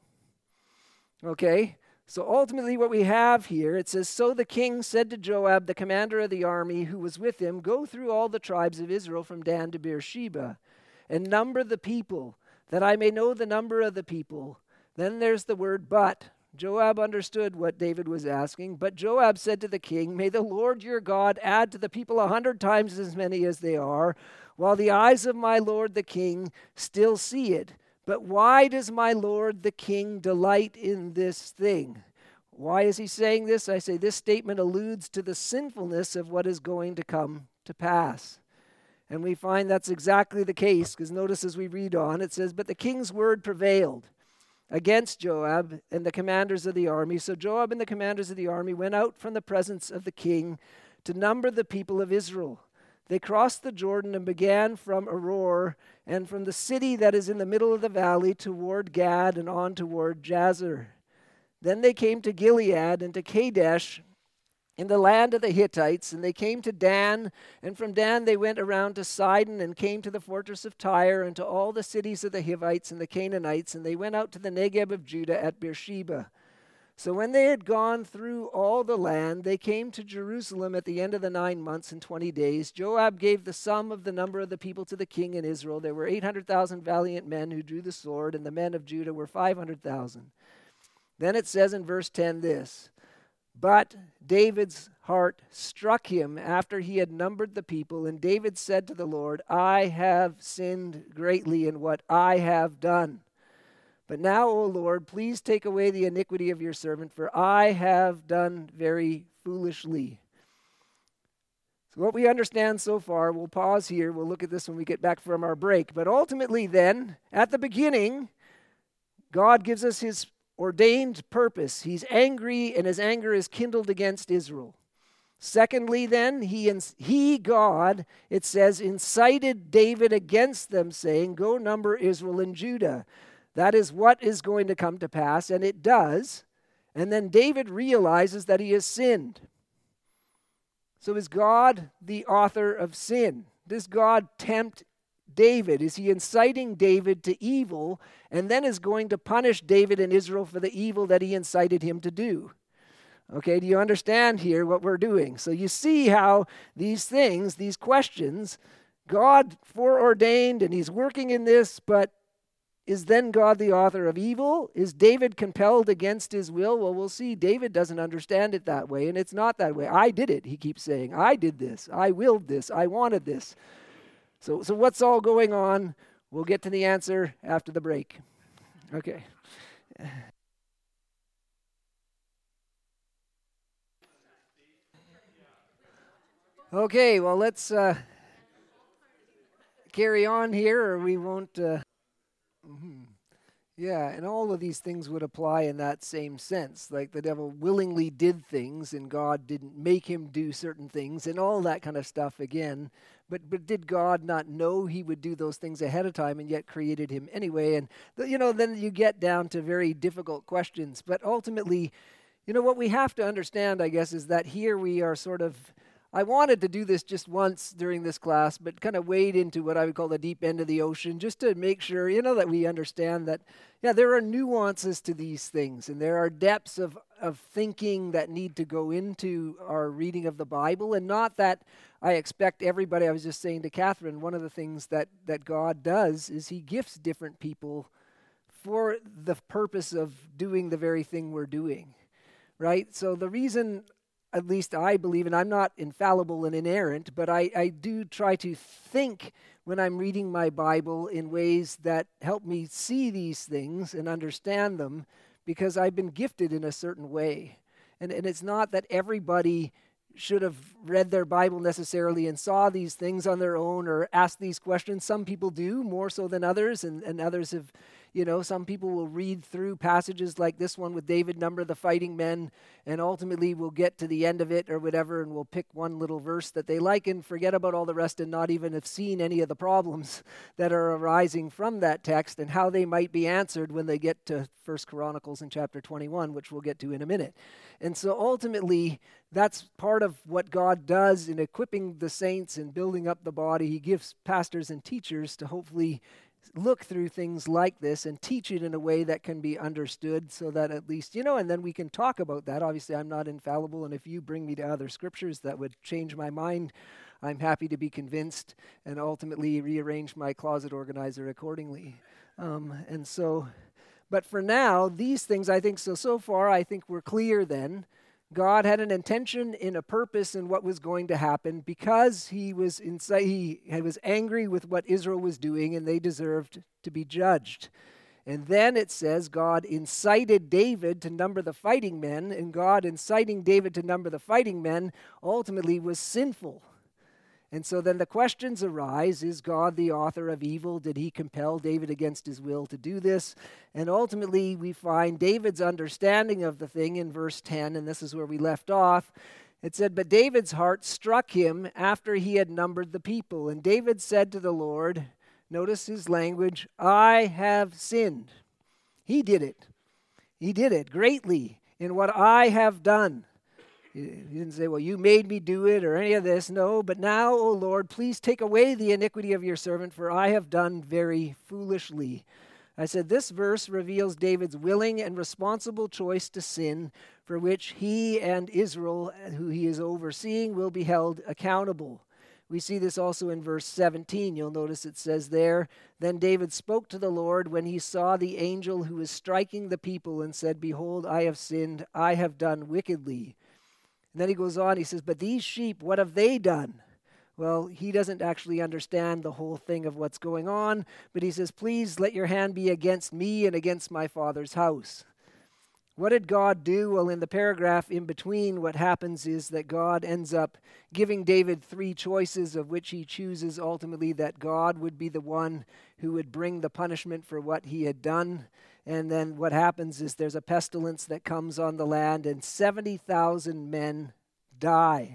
Okay? So ultimately what we have here, it says, so the king said to Joab, the commander of the army who was with him, go through all the tribes of Israel from Dan to Beersheba, and number the people, that I may know the number of the people. Then there's the word but. Joab understood what David was asking, but Joab said to the king, may the Lord your God add to the people a hundred times as many as they are, while the eyes of my lord the king still see it. But why does my lord the king delight in this thing? Why is he saying this? I say this statement alludes to the sinfulness of what is going to come to pass. And we find that's exactly the case, because notice as we read on, it says, but the king's word prevailed against Joab and the commanders of the army. So Joab and the commanders of the army went out from the presence of the king to number the people of Israel. They crossed the Jordan and began from Aroer and from the city that is in the middle of the valley toward Gad and on toward Jazer. Then they came to Gilead and to Kadesh in the land of the Hittites, and they came to Dan, and from Dan they went around to Sidon and came to the fortress of Tyre and to all the cities of the Hivites and the Canaanites, and they went out to the Negeb of Judah at Beersheba. So when they had gone through all the land, they came to Jerusalem at the end of the nine months and twenty days. Joab gave the sum of the number of the people to the king in Israel. There were eight hundred thousand valiant men who drew the sword, and the men of Judah were five hundred thousand. Then it says in verse ten this, but David's heart struck him after he had numbered the people, and David said to the Lord, I have sinned greatly in what I have done. But now, O Lord, please take away the iniquity of your servant, for I have done very foolishly. So what we understand so far, we'll pause here, we'll look at this when we get back from our break. But ultimately then, at the beginning, God gives us his ordained purpose. He's angry, and his anger is kindled against Israel. Secondly, then, he, he, God, it says, incited David against them, saying, go number Israel and Judah. That is what is going to come to pass, and it does. And then David realizes that he has sinned. So is God the author of sin? Does God tempt David? Is he inciting David to evil and then is going to punish David and Israel for the evil that he incited him to do? Okay, do you understand here what we're doing? So you see how these things, these questions, God foreordained and he's working in this, but is then God the author of evil? Is David compelled against his will? Well, we'll see. David doesn't understand it that way, and it's not that way. I did it, he keeps saying. I did this. I willed this. I wanted this. So, so what's all going on? We'll get to the answer after the break. Okay. Okay, well, let's uh, carry on here, or we won't... Uh, mm-hmm. Yeah, and all of these things would apply in that same sense. Like the devil willingly did things, and God didn't make him do certain things, and all that kind of stuff again. But but did God not know he would do those things ahead of time and yet created him anyway? And, you know, then you get down to very difficult questions. But ultimately, you know, what we have to understand, I guess, is that here we are sort of... I wanted to do this just once during this class, but kind of wade into what I would call the deep end of the ocean, just to make sure, you know, that we understand that, yeah, there are nuances to these things, and there are depths of of thinking that need to go into our reading of the Bible, and not that I expect everybody. I was just saying to Catherine, one of the things that, that God does is he gifts different people for the purpose of doing the very thing we're doing, right? So the reason, at least I believe, and I'm not infallible and inerrant, but I, I do try to think when I'm reading my Bible in ways that help me see these things and understand them, because I've been gifted in a certain way. And, and it's not that everybody should have read their Bible necessarily and saw these things on their own or asked these questions. Some people do, more so than others, and, and others have, you know, some people will read through passages like this one with David, number the fighting men, and ultimately will get to the end of it or whatever, and will pick one little verse that they like and forget about all the rest and not even have seen any of the problems that are arising from that text and how they might be answered when they get to First Chronicles in chapter twenty-one, which we'll get to in a minute. And so ultimately, that's part of what God does in equipping the saints and building up the body. He gives pastors and teachers to hopefully look through things like this and teach it in a way that can be understood, so that at least, you know, and then we can talk about that. Obviously, I'm not infallible, and if you bring me to other scriptures that would change my mind, I'm happy to be convinced and ultimately rearrange my closet organizer accordingly. Um, and so, but for now, these things, I think, so, so far, I think we're clear then. God had an intention and a purpose in what was going to happen because he was inside, he was angry with what Israel was doing, and they deserved to be judged. And then it says God incited David to number the fighting men, and God inciting David to number the fighting men ultimately was sinful. And so then the questions arise, is God the author of evil? Did he compel David against his will to do this? And ultimately we find David's understanding of the thing in verse ten, and this is where we left off. It said, but David's heart struck him after he had numbered the people. And David said to the Lord, notice his language, I have sinned. He did it. He did it greatly in what I have done. He didn't say, well, you made me do it or any of this. No, but now, O Lord, please take away the iniquity of your servant, for I have done very foolishly. I said, this verse reveals David's willing and responsible choice to sin, for which he and Israel, who he is overseeing, will be held accountable. We see this also in verse seventeen. You'll notice it says there, then David spoke to the Lord when he saw the angel who was striking the people and said, behold, I have sinned, I have done wickedly. And then he goes on, he says, but these sheep, what have they done? Well, he doesn't actually understand the whole thing of what's going on, but he says, please let your hand be against me and against my father's house. What did God do? Well, in the paragraph in between, what happens is that God ends up giving David three choices, of which he chooses ultimately that God would be the one who would bring the punishment for what he had done. And then what happens is there's a pestilence that comes on the land, and seventy thousand men die.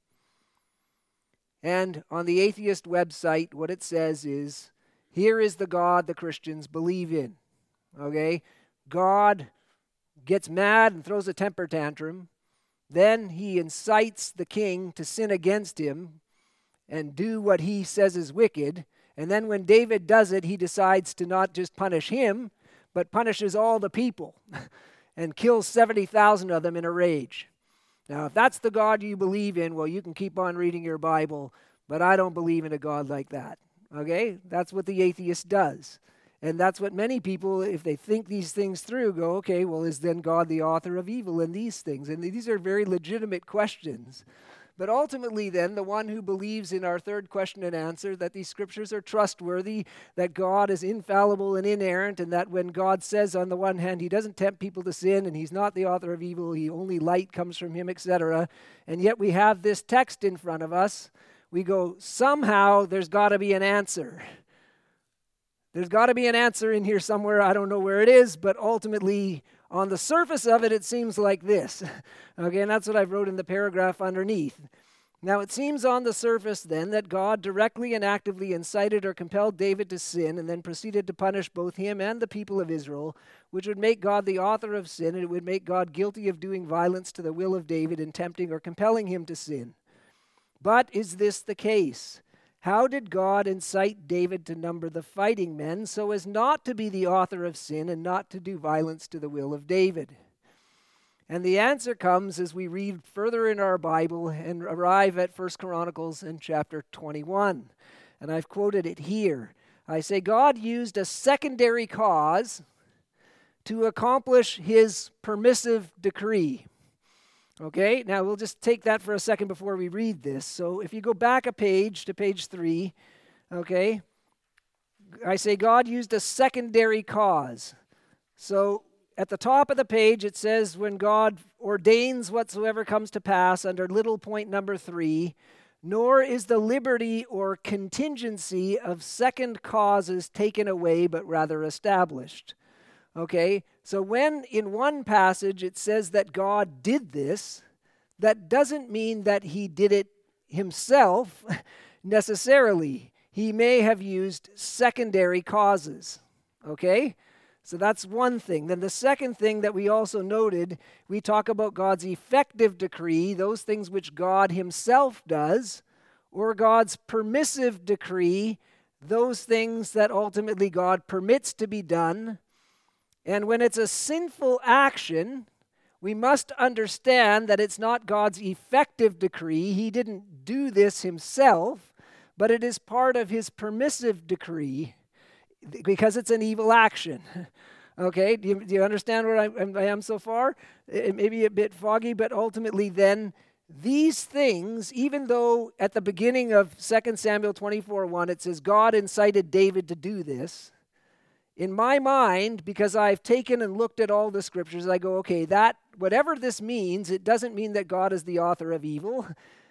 And on the atheist website, what it says is, here is the God the Christians believe in. Okay? God gets mad and throws a temper tantrum. Then he incites the king to sin against him and do what he says is wicked. And then when David does it, he decides to not just punish him, but punishes all the people and kills seventy thousand of them in a rage. Now, if that's the God you believe in, well, you can keep on reading your Bible, but I don't believe in a God like that. Okay? That's what the atheist does. And that's what many people, if they think these things through, go, okay, well, is then God the author of evil in these things? And these are very legitimate questions. But ultimately then, the one who believes in our third question and answer, that these scriptures are trustworthy, that God is infallible and inerrant, and that when God says on the one hand he doesn't tempt people to sin and he's not the author of evil, he only light comes from him, et cetera, and yet we have this text in front of us, we go, somehow there's got to be an answer. There's got to be an answer in here somewhere. I don't know where it is, but ultimately, on the surface of it, it seems like this. Okay, and that's what I wrote in the paragraph underneath. Now, it seems on the surface then that God directly and actively incited or compelled David to sin and then proceeded to punish both him and the people of Israel, which would make God the author of sin, and it would make God guilty of doing violence to the will of David in tempting or compelling him to sin. But is this the case? How did God incite David to number the fighting men so as not to be the author of sin and not to do violence to the will of David? And the answer comes as we read further in our Bible and arrive at First Chronicles in chapter twenty-one. And I've quoted it here. I say, God used a secondary cause to accomplish his permissive decree. Okay, now we'll just take that for a second before we read this. So if you go back a page to page three, okay, I say God used a secondary cause. So at the top of the page it says, when God ordains whatsoever comes to pass, under little point number three, nor is the liberty or contingency of second causes taken away, but rather established. Okay, so when in one passage it says that God did this, that doesn't mean that he did it himself necessarily. He may have used secondary causes. Okay, so that's one thing. Then the second thing that we also noted, we talk about God's effective decree, those things which God himself does, or God's permissive decree, those things that ultimately God permits to be done. And when it's a sinful action, we must understand that it's not God's effective decree. He didn't do this himself, but it is part of his permissive decree because it's an evil action. Okay, do you, do you understand where I, I am so far? It may be a bit foggy, but ultimately then, these things, even though at the beginning of Second Samuel twenty-four one, it says God incited David to do this, in my mind, because I've taken and looked at all the scriptures, I go, okay, that, whatever this means, it doesn't mean that God is the author of evil.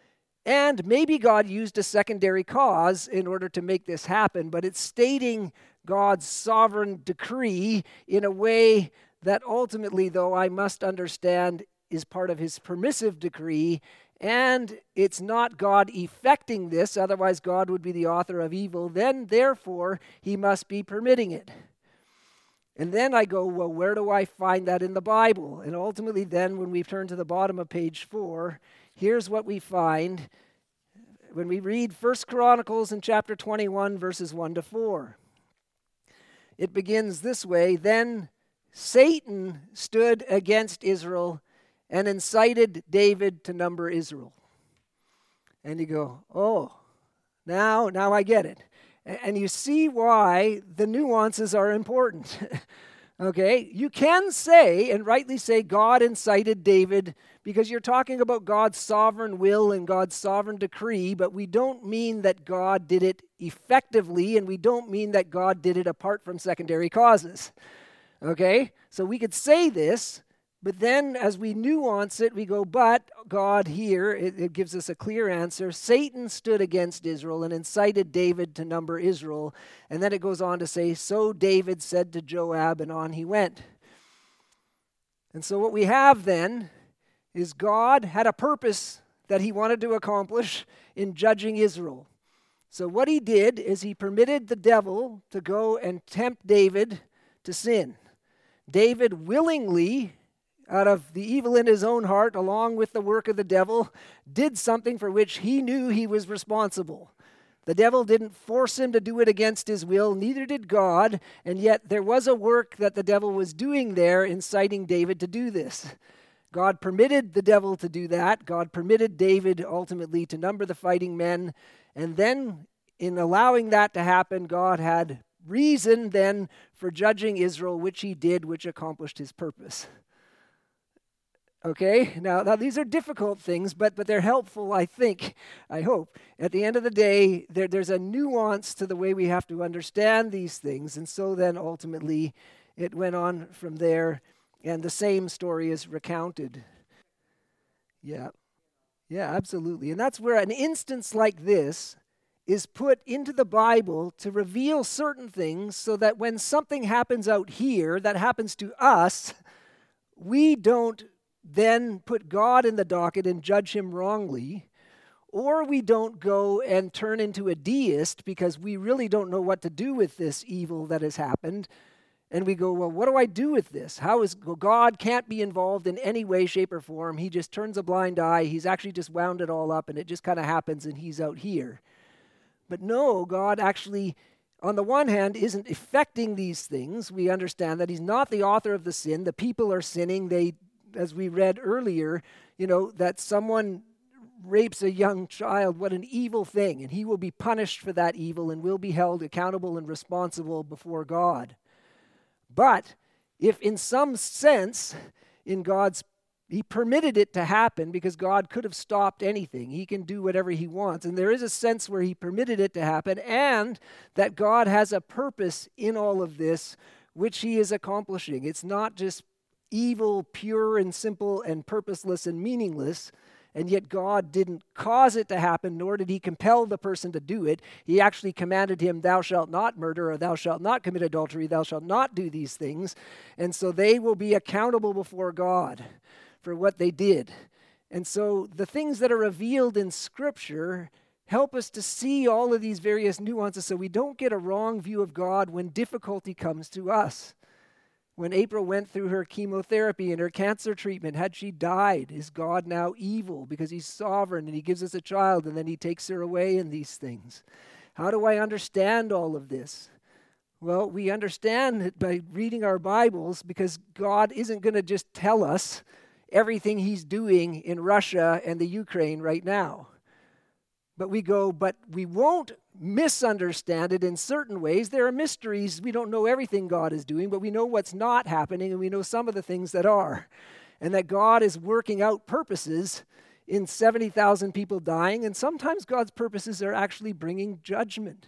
And maybe God used a secondary cause in order to make this happen, but it's stating God's sovereign decree in a way that ultimately, though, I must understand is part of his permissive decree, and it's not God effecting this, otherwise God would be the author of evil, then therefore he must be permitting it. And then I go, well, where do I find that in the Bible? And ultimately then, when we turn to the bottom of page four, here's what we find when we read First Chronicles in chapter twenty-one, verses one to four. It begins this way: Then Satan stood against Israel and incited David to number Israel. And you go, oh, now, now I get it. And you see why the nuances are important. Okay, you can say, and rightly say, God incited David because you're talking about God's sovereign will and God's sovereign decree, but we don't mean that God did it effectively, and we don't mean that God did it apart from secondary causes. Okay, so we could say this, but then as we nuance it, we go, but God here, it, it gives us a clear answer. Satan stood against Israel and incited David to number Israel. And then it goes on to say, so David said to Joab, and on he went. And so what we have then is God had a purpose that he wanted to accomplish in judging Israel. So what he did is he permitted the devil to go and tempt David to sin. David willingly, out of the evil in his own heart, along with the work of the devil, did something for which he knew he was responsible. The devil didn't force him to do it against his will, neither did God, and yet there was a work that the devil was doing there, inciting David to do this. God permitted the devil to do that. God permitted David ultimately to number the fighting men, and then in allowing that to happen, God had reason then for judging Israel, which he did, which accomplished his purpose. Okay, now, now these are difficult things, but but they're helpful, I think, I hope. At the end of the day, there, there's a nuance to the way we have to understand these things, and so then ultimately it went on from there, and the same story is recounted. Yeah, yeah, absolutely. And that's where an instance like this is put into the Bible to reveal certain things so that when something happens out here that happens to us, we don't then put God in the docket and judge him wrongly, or we don't go and turn into a deist because we really don't know what to do with this evil that has happened, and we go, well, what do I do with this? How is well, God can't be involved in any way, shape, or form. He just turns a blind eye. He's actually just wound it all up, and it just kind of happens, and he's out here. But no, God actually, on the one hand, isn't effecting these things. We understand that he's not the author of the sin. The people are sinning. They as we read earlier, you know, that someone rapes a young child, what an evil thing, and he will be punished for that evil and will be held accountable and responsible before God. But if in some sense, in God's, he permitted it to happen because God could have stopped anything. He can do whatever he wants. And there is a sense where he permitted it to happen and that God has a purpose in all of this, which he is accomplishing. It's not just evil, pure and simple and purposeless and meaningless. And yet God didn't cause it to happen, nor did he compel the person to do it. He actually commanded him, thou shalt not murder, or thou shalt not commit adultery, thou shalt not do these things. And so they will be accountable before God for what they did. And so the things that are revealed in Scripture help us to see all of these various nuances so we don't get a wrong view of God when difficulty comes to us. When April went through her chemotherapy and her cancer treatment, had she died, is God now evil because he's sovereign and he gives us a child and then he takes her away in these things? How do I understand all of this? Well, we understand it by reading our Bibles because God isn't going to just tell us everything he's doing in Russia and the Ukraine right now. But we go, but we won't misunderstand it in certain ways. There are mysteries. We don't know everything God is doing, but we know what's not happening, and we know some of the things that are. And that God is working out purposes in seventy thousand people dying, and sometimes God's purposes are actually bringing judgment.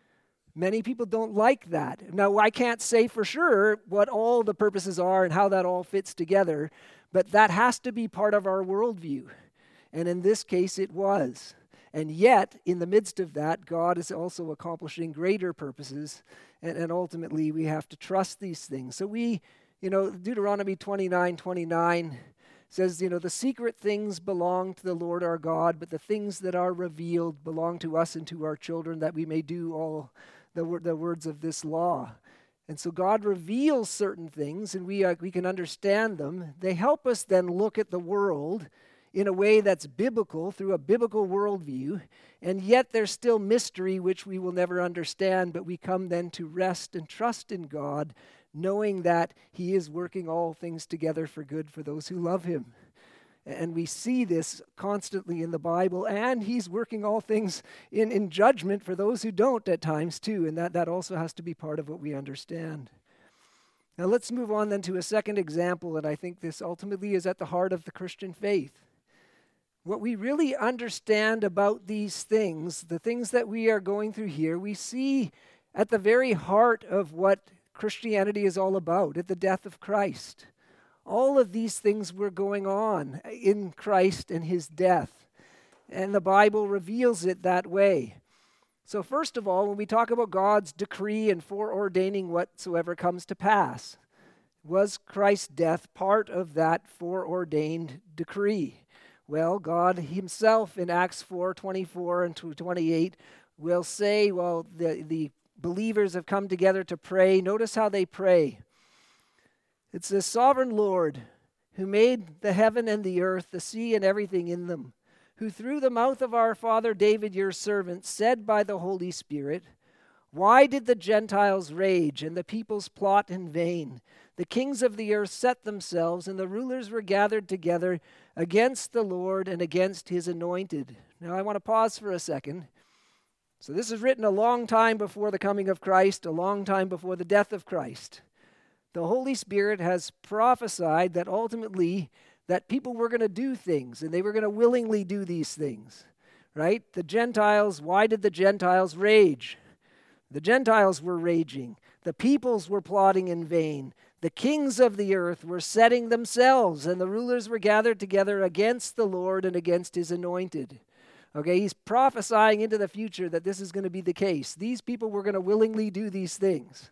Many people don't like that. Now, I can't say for sure what all the purposes are and how that all fits together, but that has to be part of our worldview. And in this case, it was. And yet, in the midst of that, God is also accomplishing greater purposes, and, and ultimately we have to trust these things. So we, you know, Deuteronomy twenty-nine twenty-nine says, you know, the secret things belong to the Lord our God, but the things that are revealed belong to us and to our children, that we may do all the, the words of this law. And so God reveals certain things, and we, uh, we can understand them. They help us then look at the world in a way that's biblical, through a biblical worldview, and yet there's still mystery which we will never understand, but we come then to rest and trust in God, knowing that he is working all things together for good for those who love him. And we see this constantly in the Bible, and he's working all things in, in judgment for those who don't at times too, and that, that also has to be part of what we understand. Now let's move on then to a second example, and I think this ultimately is at the heart of the Christian faith. What we really understand about these things, the things that we are going through here, we see at the very heart of what Christianity is all about, at the death of Christ. All of these things were going on in Christ and his death, and the Bible reveals it that way. So first of all, when we talk about God's decree and foreordaining whatsoever comes to pass, was Christ's death part of that foreordained decree? Well, God himself in Acts four twenty-four and twenty-eight will say, well, the, the believers have come together to pray. Notice how they pray. It says, Sovereign Lord, who made the heaven and the earth, the sea and everything in them, who through the mouth of our father David, your servant, said by the Holy Spirit, why did the Gentiles rage and the peoples plot in vain? The kings of the earth set themselves, and the rulers were gathered together against the Lord and against his anointed. Now I want to pause for a second. So this is written a long time before the coming of Christ, a long time before the death of Christ. The Holy Spirit has prophesied that ultimately that people were going to do things, and they were going to willingly do these things, right? The Gentiles, why did the Gentiles rage? The Gentiles were raging. The peoples were plotting in vain. The kings of the earth were setting themselves, and the rulers were gathered together against the Lord and against his anointed. Okay, he's prophesying into the future that this is going to be the case. These people were going to willingly do these things.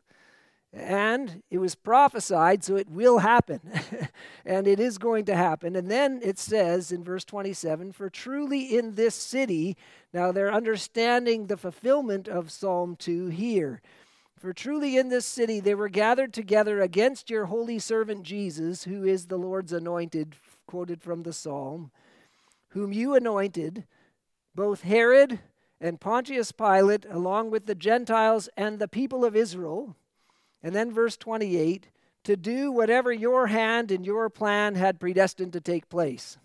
And it was prophesied, so it will happen. And it is going to happen. And then it says in verse twenty-seven, for truly in this city, now they're understanding the fulfillment of Psalm two here. For truly in this city they were gathered together against your holy servant Jesus, who is the Lord's anointed, quoted from the Psalm, whom you anointed, both Herod and Pontius Pilate, along with the Gentiles and the people of Israel. And then verse twenty-eight, to do whatever your hand and your plan had predestined to take place.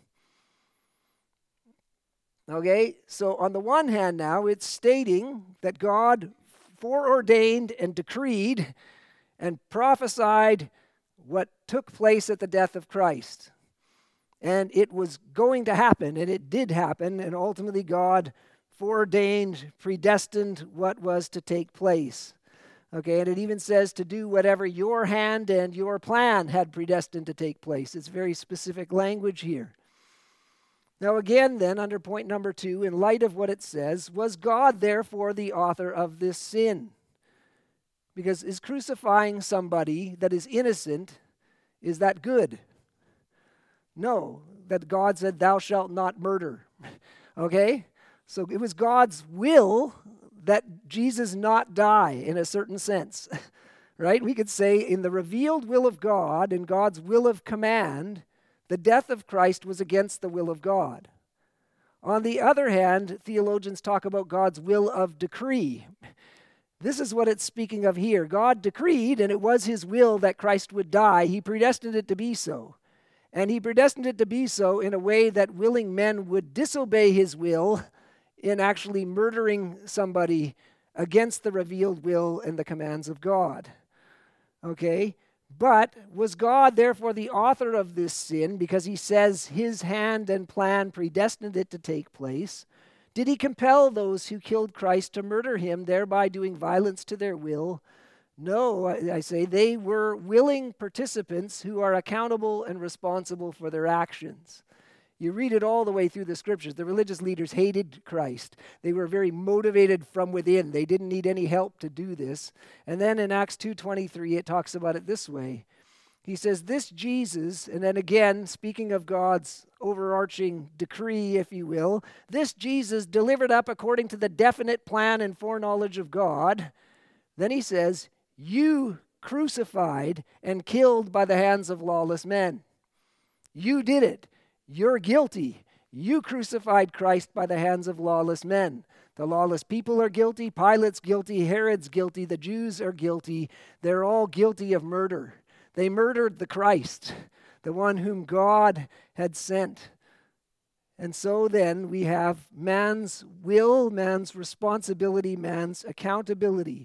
Okay, so on the one hand now, it's stating that God foreordained and decreed and prophesied what took place at the death of Christ. And it was going to happen, and it did happen, and ultimately God foreordained, predestined what was to take place. Okay, and it even says to do whatever your hand and your plan had predestined to take place. It's very specific language here. Now again then, under point number two, in light of what it says, was God therefore the author of this sin? Because is crucifying somebody that is innocent, is that good? No, that God said, thou shalt not murder. Okay? So it was God's will that Jesus not die in a certain sense. Right? We could say in the revealed will of God, in God's will of command, the death of Christ was against the will of God. On the other hand, theologians talk about God's will of decree. This is what it's speaking of here. God decreed, and it was his will that Christ would die. He predestined it to be so. And he predestined it to be so in a way that willing men would disobey his will in actually murdering somebody against the revealed will and the commands of God. Okay? But was God therefore the author of this sin because he says his hand and plan predestined it to take place? Did he compel those who killed Christ to murder him, thereby doing violence to their will? No, I, I say they were willing participants who are accountable and responsible for their actions. You read it all the way through the scriptures. The religious leaders hated Christ. They were very motivated from within. They didn't need any help to do this. And then in Acts two twenty-three, it talks about it this way. He says, this Jesus, and then again, speaking of God's overarching decree, if you will, this Jesus delivered up according to the definite plan and foreknowledge of God. Then he says, you crucified and killed by the hands of lawless men. You did it. You're guilty. You crucified Christ by the hands of lawless men. The lawless people are guilty. Pilate's guilty. Herod's guilty. The Jews are guilty. They're all guilty of murder. They murdered the Christ, the one whom God had sent. And so then we have man's will, man's responsibility, man's accountability.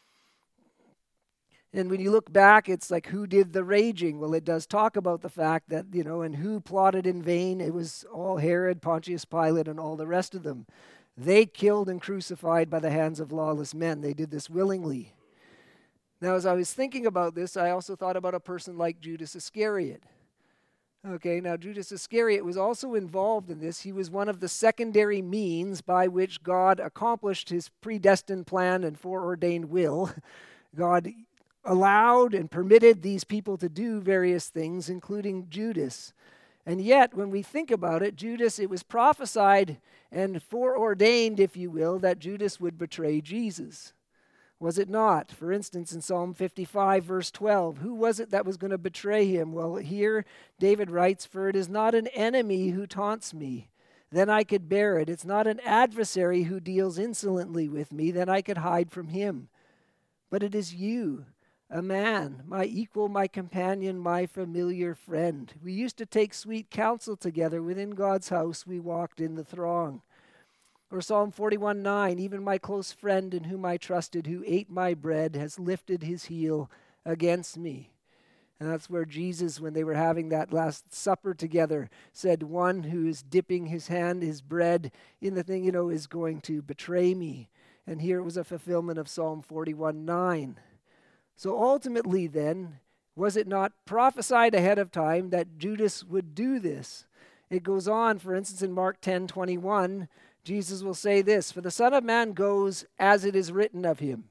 And when you look back, it's like, who did the raging? Well, it does talk about the fact that, you know, and who plotted in vain? It was all Herod, Pontius Pilate, and all the rest of them. They killed and crucified by the hands of lawless men. They did this willingly. Now, as I was thinking about this, I also thought about a person like Judas Iscariot. Okay, now Judas Iscariot was also involved in this. He was one of the secondary means by which God accomplished his predestined plan and foreordained will. God allowed and permitted these people to do various things, including Judas. And yet, when we think about it, Judas, it was prophesied and foreordained, if you will, that Judas would betray Jesus. Was it not? For instance, in Psalm fifty-five, verse twelve, who was it that was going to betray him? Well, here David writes, for it is not an enemy who taunts me, then I could bear it. It's not an adversary who deals insolently with me, then I could hide from him. But it is you, a man, my equal, my companion, my familiar friend. We used to take sweet counsel together. Within God's house we walked in the throng. Or Psalm forty-one nine, even my close friend in whom I trusted, who ate my bread, has lifted his heel against me. And that's where Jesus, when they were having that Last Supper together, said, one who is dipping his hand, his bread in the thing, you know, is going to betray me. And here it was a fulfillment of Psalm forty-one nine. So ultimately then, was it not prophesied ahead of time that Judas would do this? It goes on, for instance, in Mark ten twenty-one, Jesus will say this, for the Son of Man goes as it is written of him.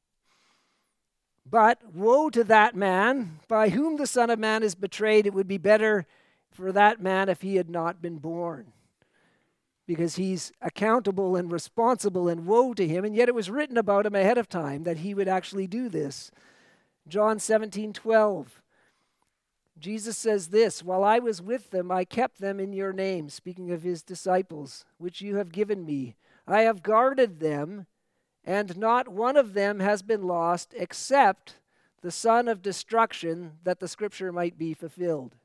But woe to that man by whom the Son of Man is betrayed. It would be better for that man if he had not been born. Because he's accountable and responsible, and woe to him. And yet it was written about him ahead of time that he would actually do this. John seventeen twelve. Jesus says this, while I was with them, I kept them in your name, speaking of his disciples, which you have given me. I have guarded them, and not one of them has been lost except the son of destruction, that the scripture might be fulfilled.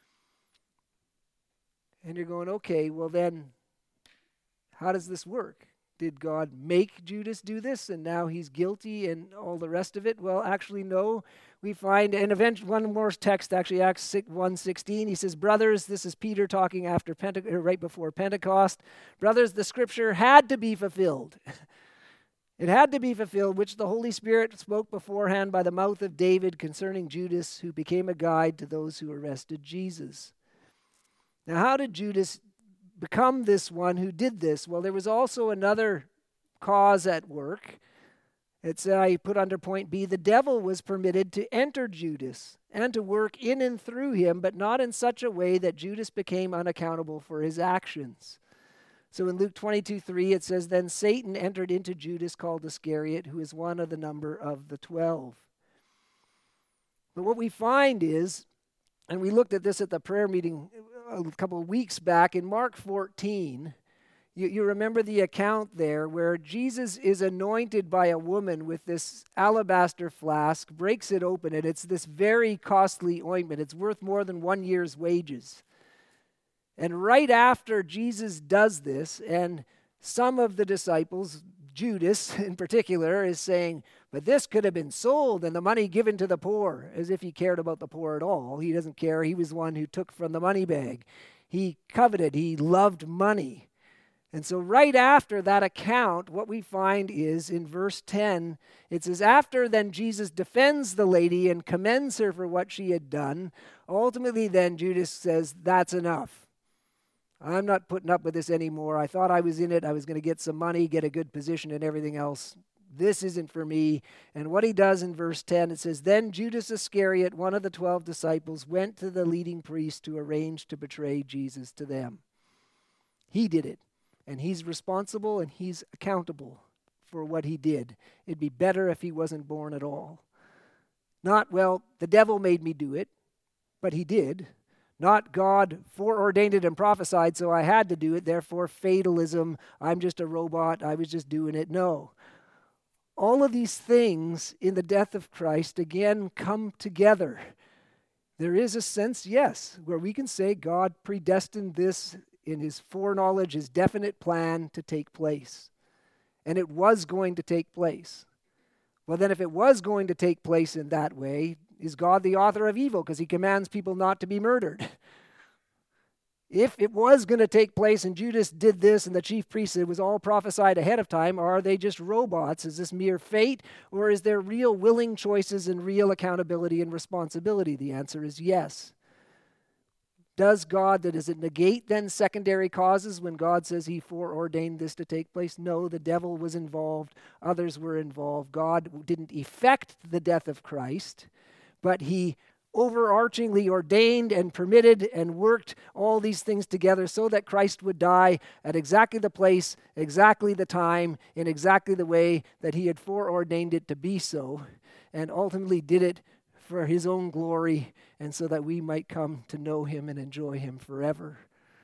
And you're going, okay, well then, how does this work? Did God make Judas do this and now he's guilty and all the rest of it? Well, actually, no. We find, and eventually, one more text, actually, Acts one sixteen, he says, brothers, this is Peter talking after Pente- right before Pentecost. Brothers, the scripture had to be fulfilled. It had to be fulfilled, which the Holy Spirit spoke beforehand by the mouth of David concerning Judas, who became a guide to those who arrested Jesus. Now, how did Judas become this one who did this? Well, there was also another cause at work. It's, uh, I put under point B, the devil was permitted to enter Judas and to work in and through him, but not in such a way that Judas became unaccountable for his actions. So in Luke twenty-two three, it says, then Satan entered into Judas called Iscariot, who is one of the number of the twelve. But what we find is, and we looked at this at the prayer meeting a couple of weeks back, in Mark fourteen, you, you remember the account there where Jesus is anointed by a woman with this alabaster flask, breaks it open, and it's this very costly ointment. It's worth more than one year's wages. And right after Jesus does this, and some of the disciples, Judas in particular, is saying, but this could have been sold and the money given to the poor, as if he cared about the poor at all. He doesn't care. He was the one who took from the money bag. He coveted. He loved money. And so right after that account, what we find is in verse ten, it says, after then Jesus defends the lady and commends her for what she had done, ultimately then Judas says, that's enough. I'm not putting up with this anymore. I thought I was in it. I was going to get some money, get a good position and everything else. This isn't for me. And what he does in verse ten, it says, then Judas Iscariot, one of the twelve disciples, went to the leading priest to arrange to betray Jesus to them. He did it. And he's responsible and he's accountable for what he did. It'd be better if he wasn't born at all. Not, well, the devil made me do it, but he did. Not God foreordained it and prophesied, so I had to do it, therefore fatalism, I'm just a robot, I was just doing it. No. All of these things in the death of Christ, again, come together. There is a sense, yes, where we can say God predestined this in his foreknowledge, his definite plan to take place. And it was going to take place. Well, then if it was going to take place in that way, is God the author of evil because he commands people not to be murdered? If it was going to take place and Judas did this and the chief priest, it was all prophesied ahead of time, are they just robots? Is this mere fate, or is there real willing choices and real accountability and responsibility? The answer is yes. Does God, does it negate then secondary causes when God says he foreordained this to take place? No, the devil was involved. Others were involved. God didn't effect the death of Christ, but he overarchingly ordained and permitted and worked all these things together so that Christ would die at exactly the place, exactly the time, in exactly the way that he had foreordained it to be so, and ultimately did it for his own glory and so that we might come to know him and enjoy him forever.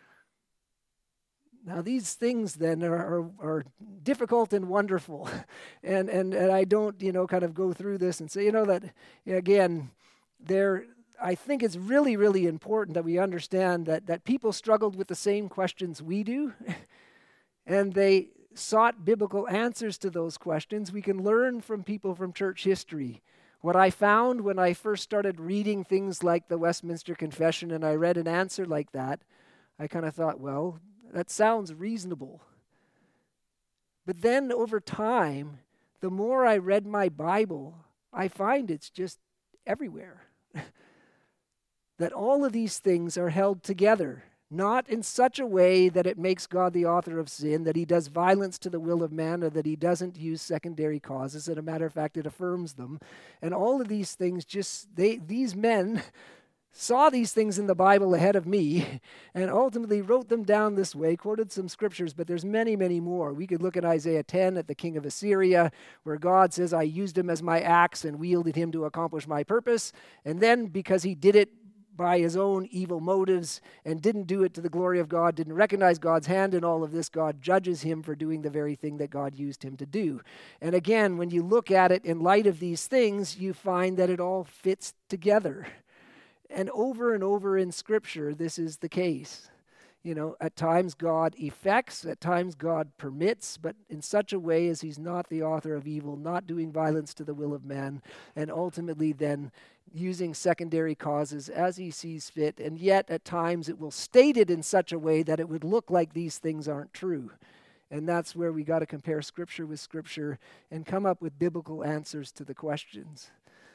Now, these things then are, are, are difficult and wonderful. And, and and I don't, you know, kind of go through this and say, you know, that, again, there, I think it's really, really important that we understand that, that people struggled with the same questions we do. And they sought biblical answers to those questions. We can learn from people from church history. What I found when I first started reading things like the Westminster Confession and I read an answer like that, I kind of thought, well, that sounds reasonable. But then over time, the more I read my Bible, I find it's just everywhere. That all of these things are held together, not in such a way that it makes God the author of sin, that he does violence to the will of man, or that he doesn't use secondary causes. As a matter of fact, it affirms them. And all of these things just, they these men saw these things in the Bible ahead of me and ultimately wrote them down this way, quoted some scriptures, but there's many, many more. We could look at Isaiah ten at the king of Assyria, where God says, I used him as my axe and wielded him to accomplish my purpose. And then because he did it by his own evil motives and didn't do it to the glory of God, didn't recognize God's hand in all of this, God judges him for doing the very thing that God used him to do. And again, when you look at it in light of these things, you find that it all fits together. And over and over in Scripture, this is the case. You know, at times God effects, at times God permits, but in such a way as he's not the author of evil, not doing violence to the will of man, and ultimately then using secondary causes as he sees fit, and yet at times it will state it in such a way that it would look like these things aren't true. And that's where we got to compare Scripture with Scripture and come up with biblical answers to the questions.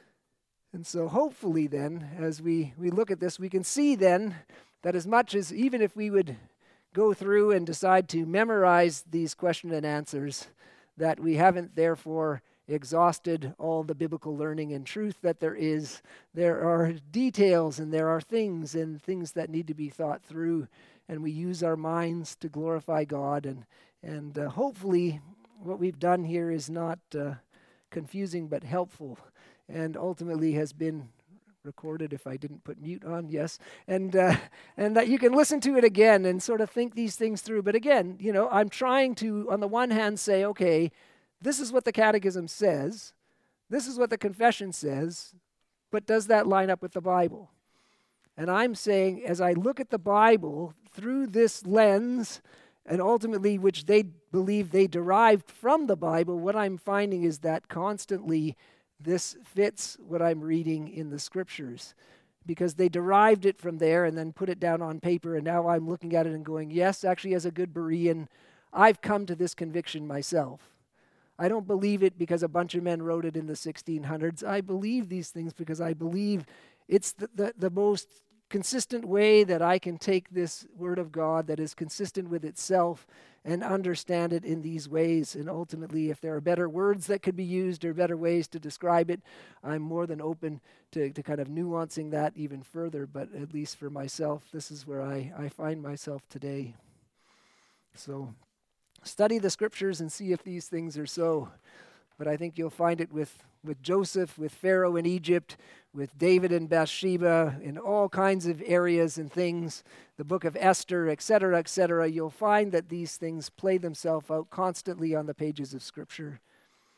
And so hopefully then, as we, we look at this, we can see then that as much as, even if we would go through and decide to memorize these question and answers, that we haven't therefore exhausted all the biblical learning and truth that there is. There are details and there are things and things that need to be thought through, and we use our minds to glorify God. And, and uh, hopefully what we've done here is not uh, confusing but helpful, and ultimately has been recorded, if I didn't put mute on, yes, and uh, and that you can listen to it again and sort of think these things through. But again, you know, I'm trying to, on the one hand, say, okay, this is what the Catechism says, this is what the Confession says, but does that line up with the Bible? And I'm saying, as I look at the Bible through this lens, and ultimately which they believe they derived from the Bible, what I'm finding is that constantly this fits what I'm reading in the Scriptures, because they derived it from there and then put it down on paper, and now I'm looking at it and going, yes, actually as a good Berean, I've come to this conviction myself. I don't believe it because a bunch of men wrote it in the sixteen hundreds. I believe these things because I believe it's the, the, the most consistent way that I can take this Word of God that is consistent with itself and understand it in these ways. And ultimately, if there are better words that could be used or better ways to describe it, I'm more than open to, to kind of nuancing that even further. But at least for myself, this is where I, I find myself today. So study the Scriptures and see if these things are so. But I think you'll find it with, with Joseph, with Pharaoh in Egypt, with David and Bathsheba, in all kinds of areas and things, the book of Esther, et cetera, et cetera. You'll find that these things play themselves out constantly on the pages of Scripture.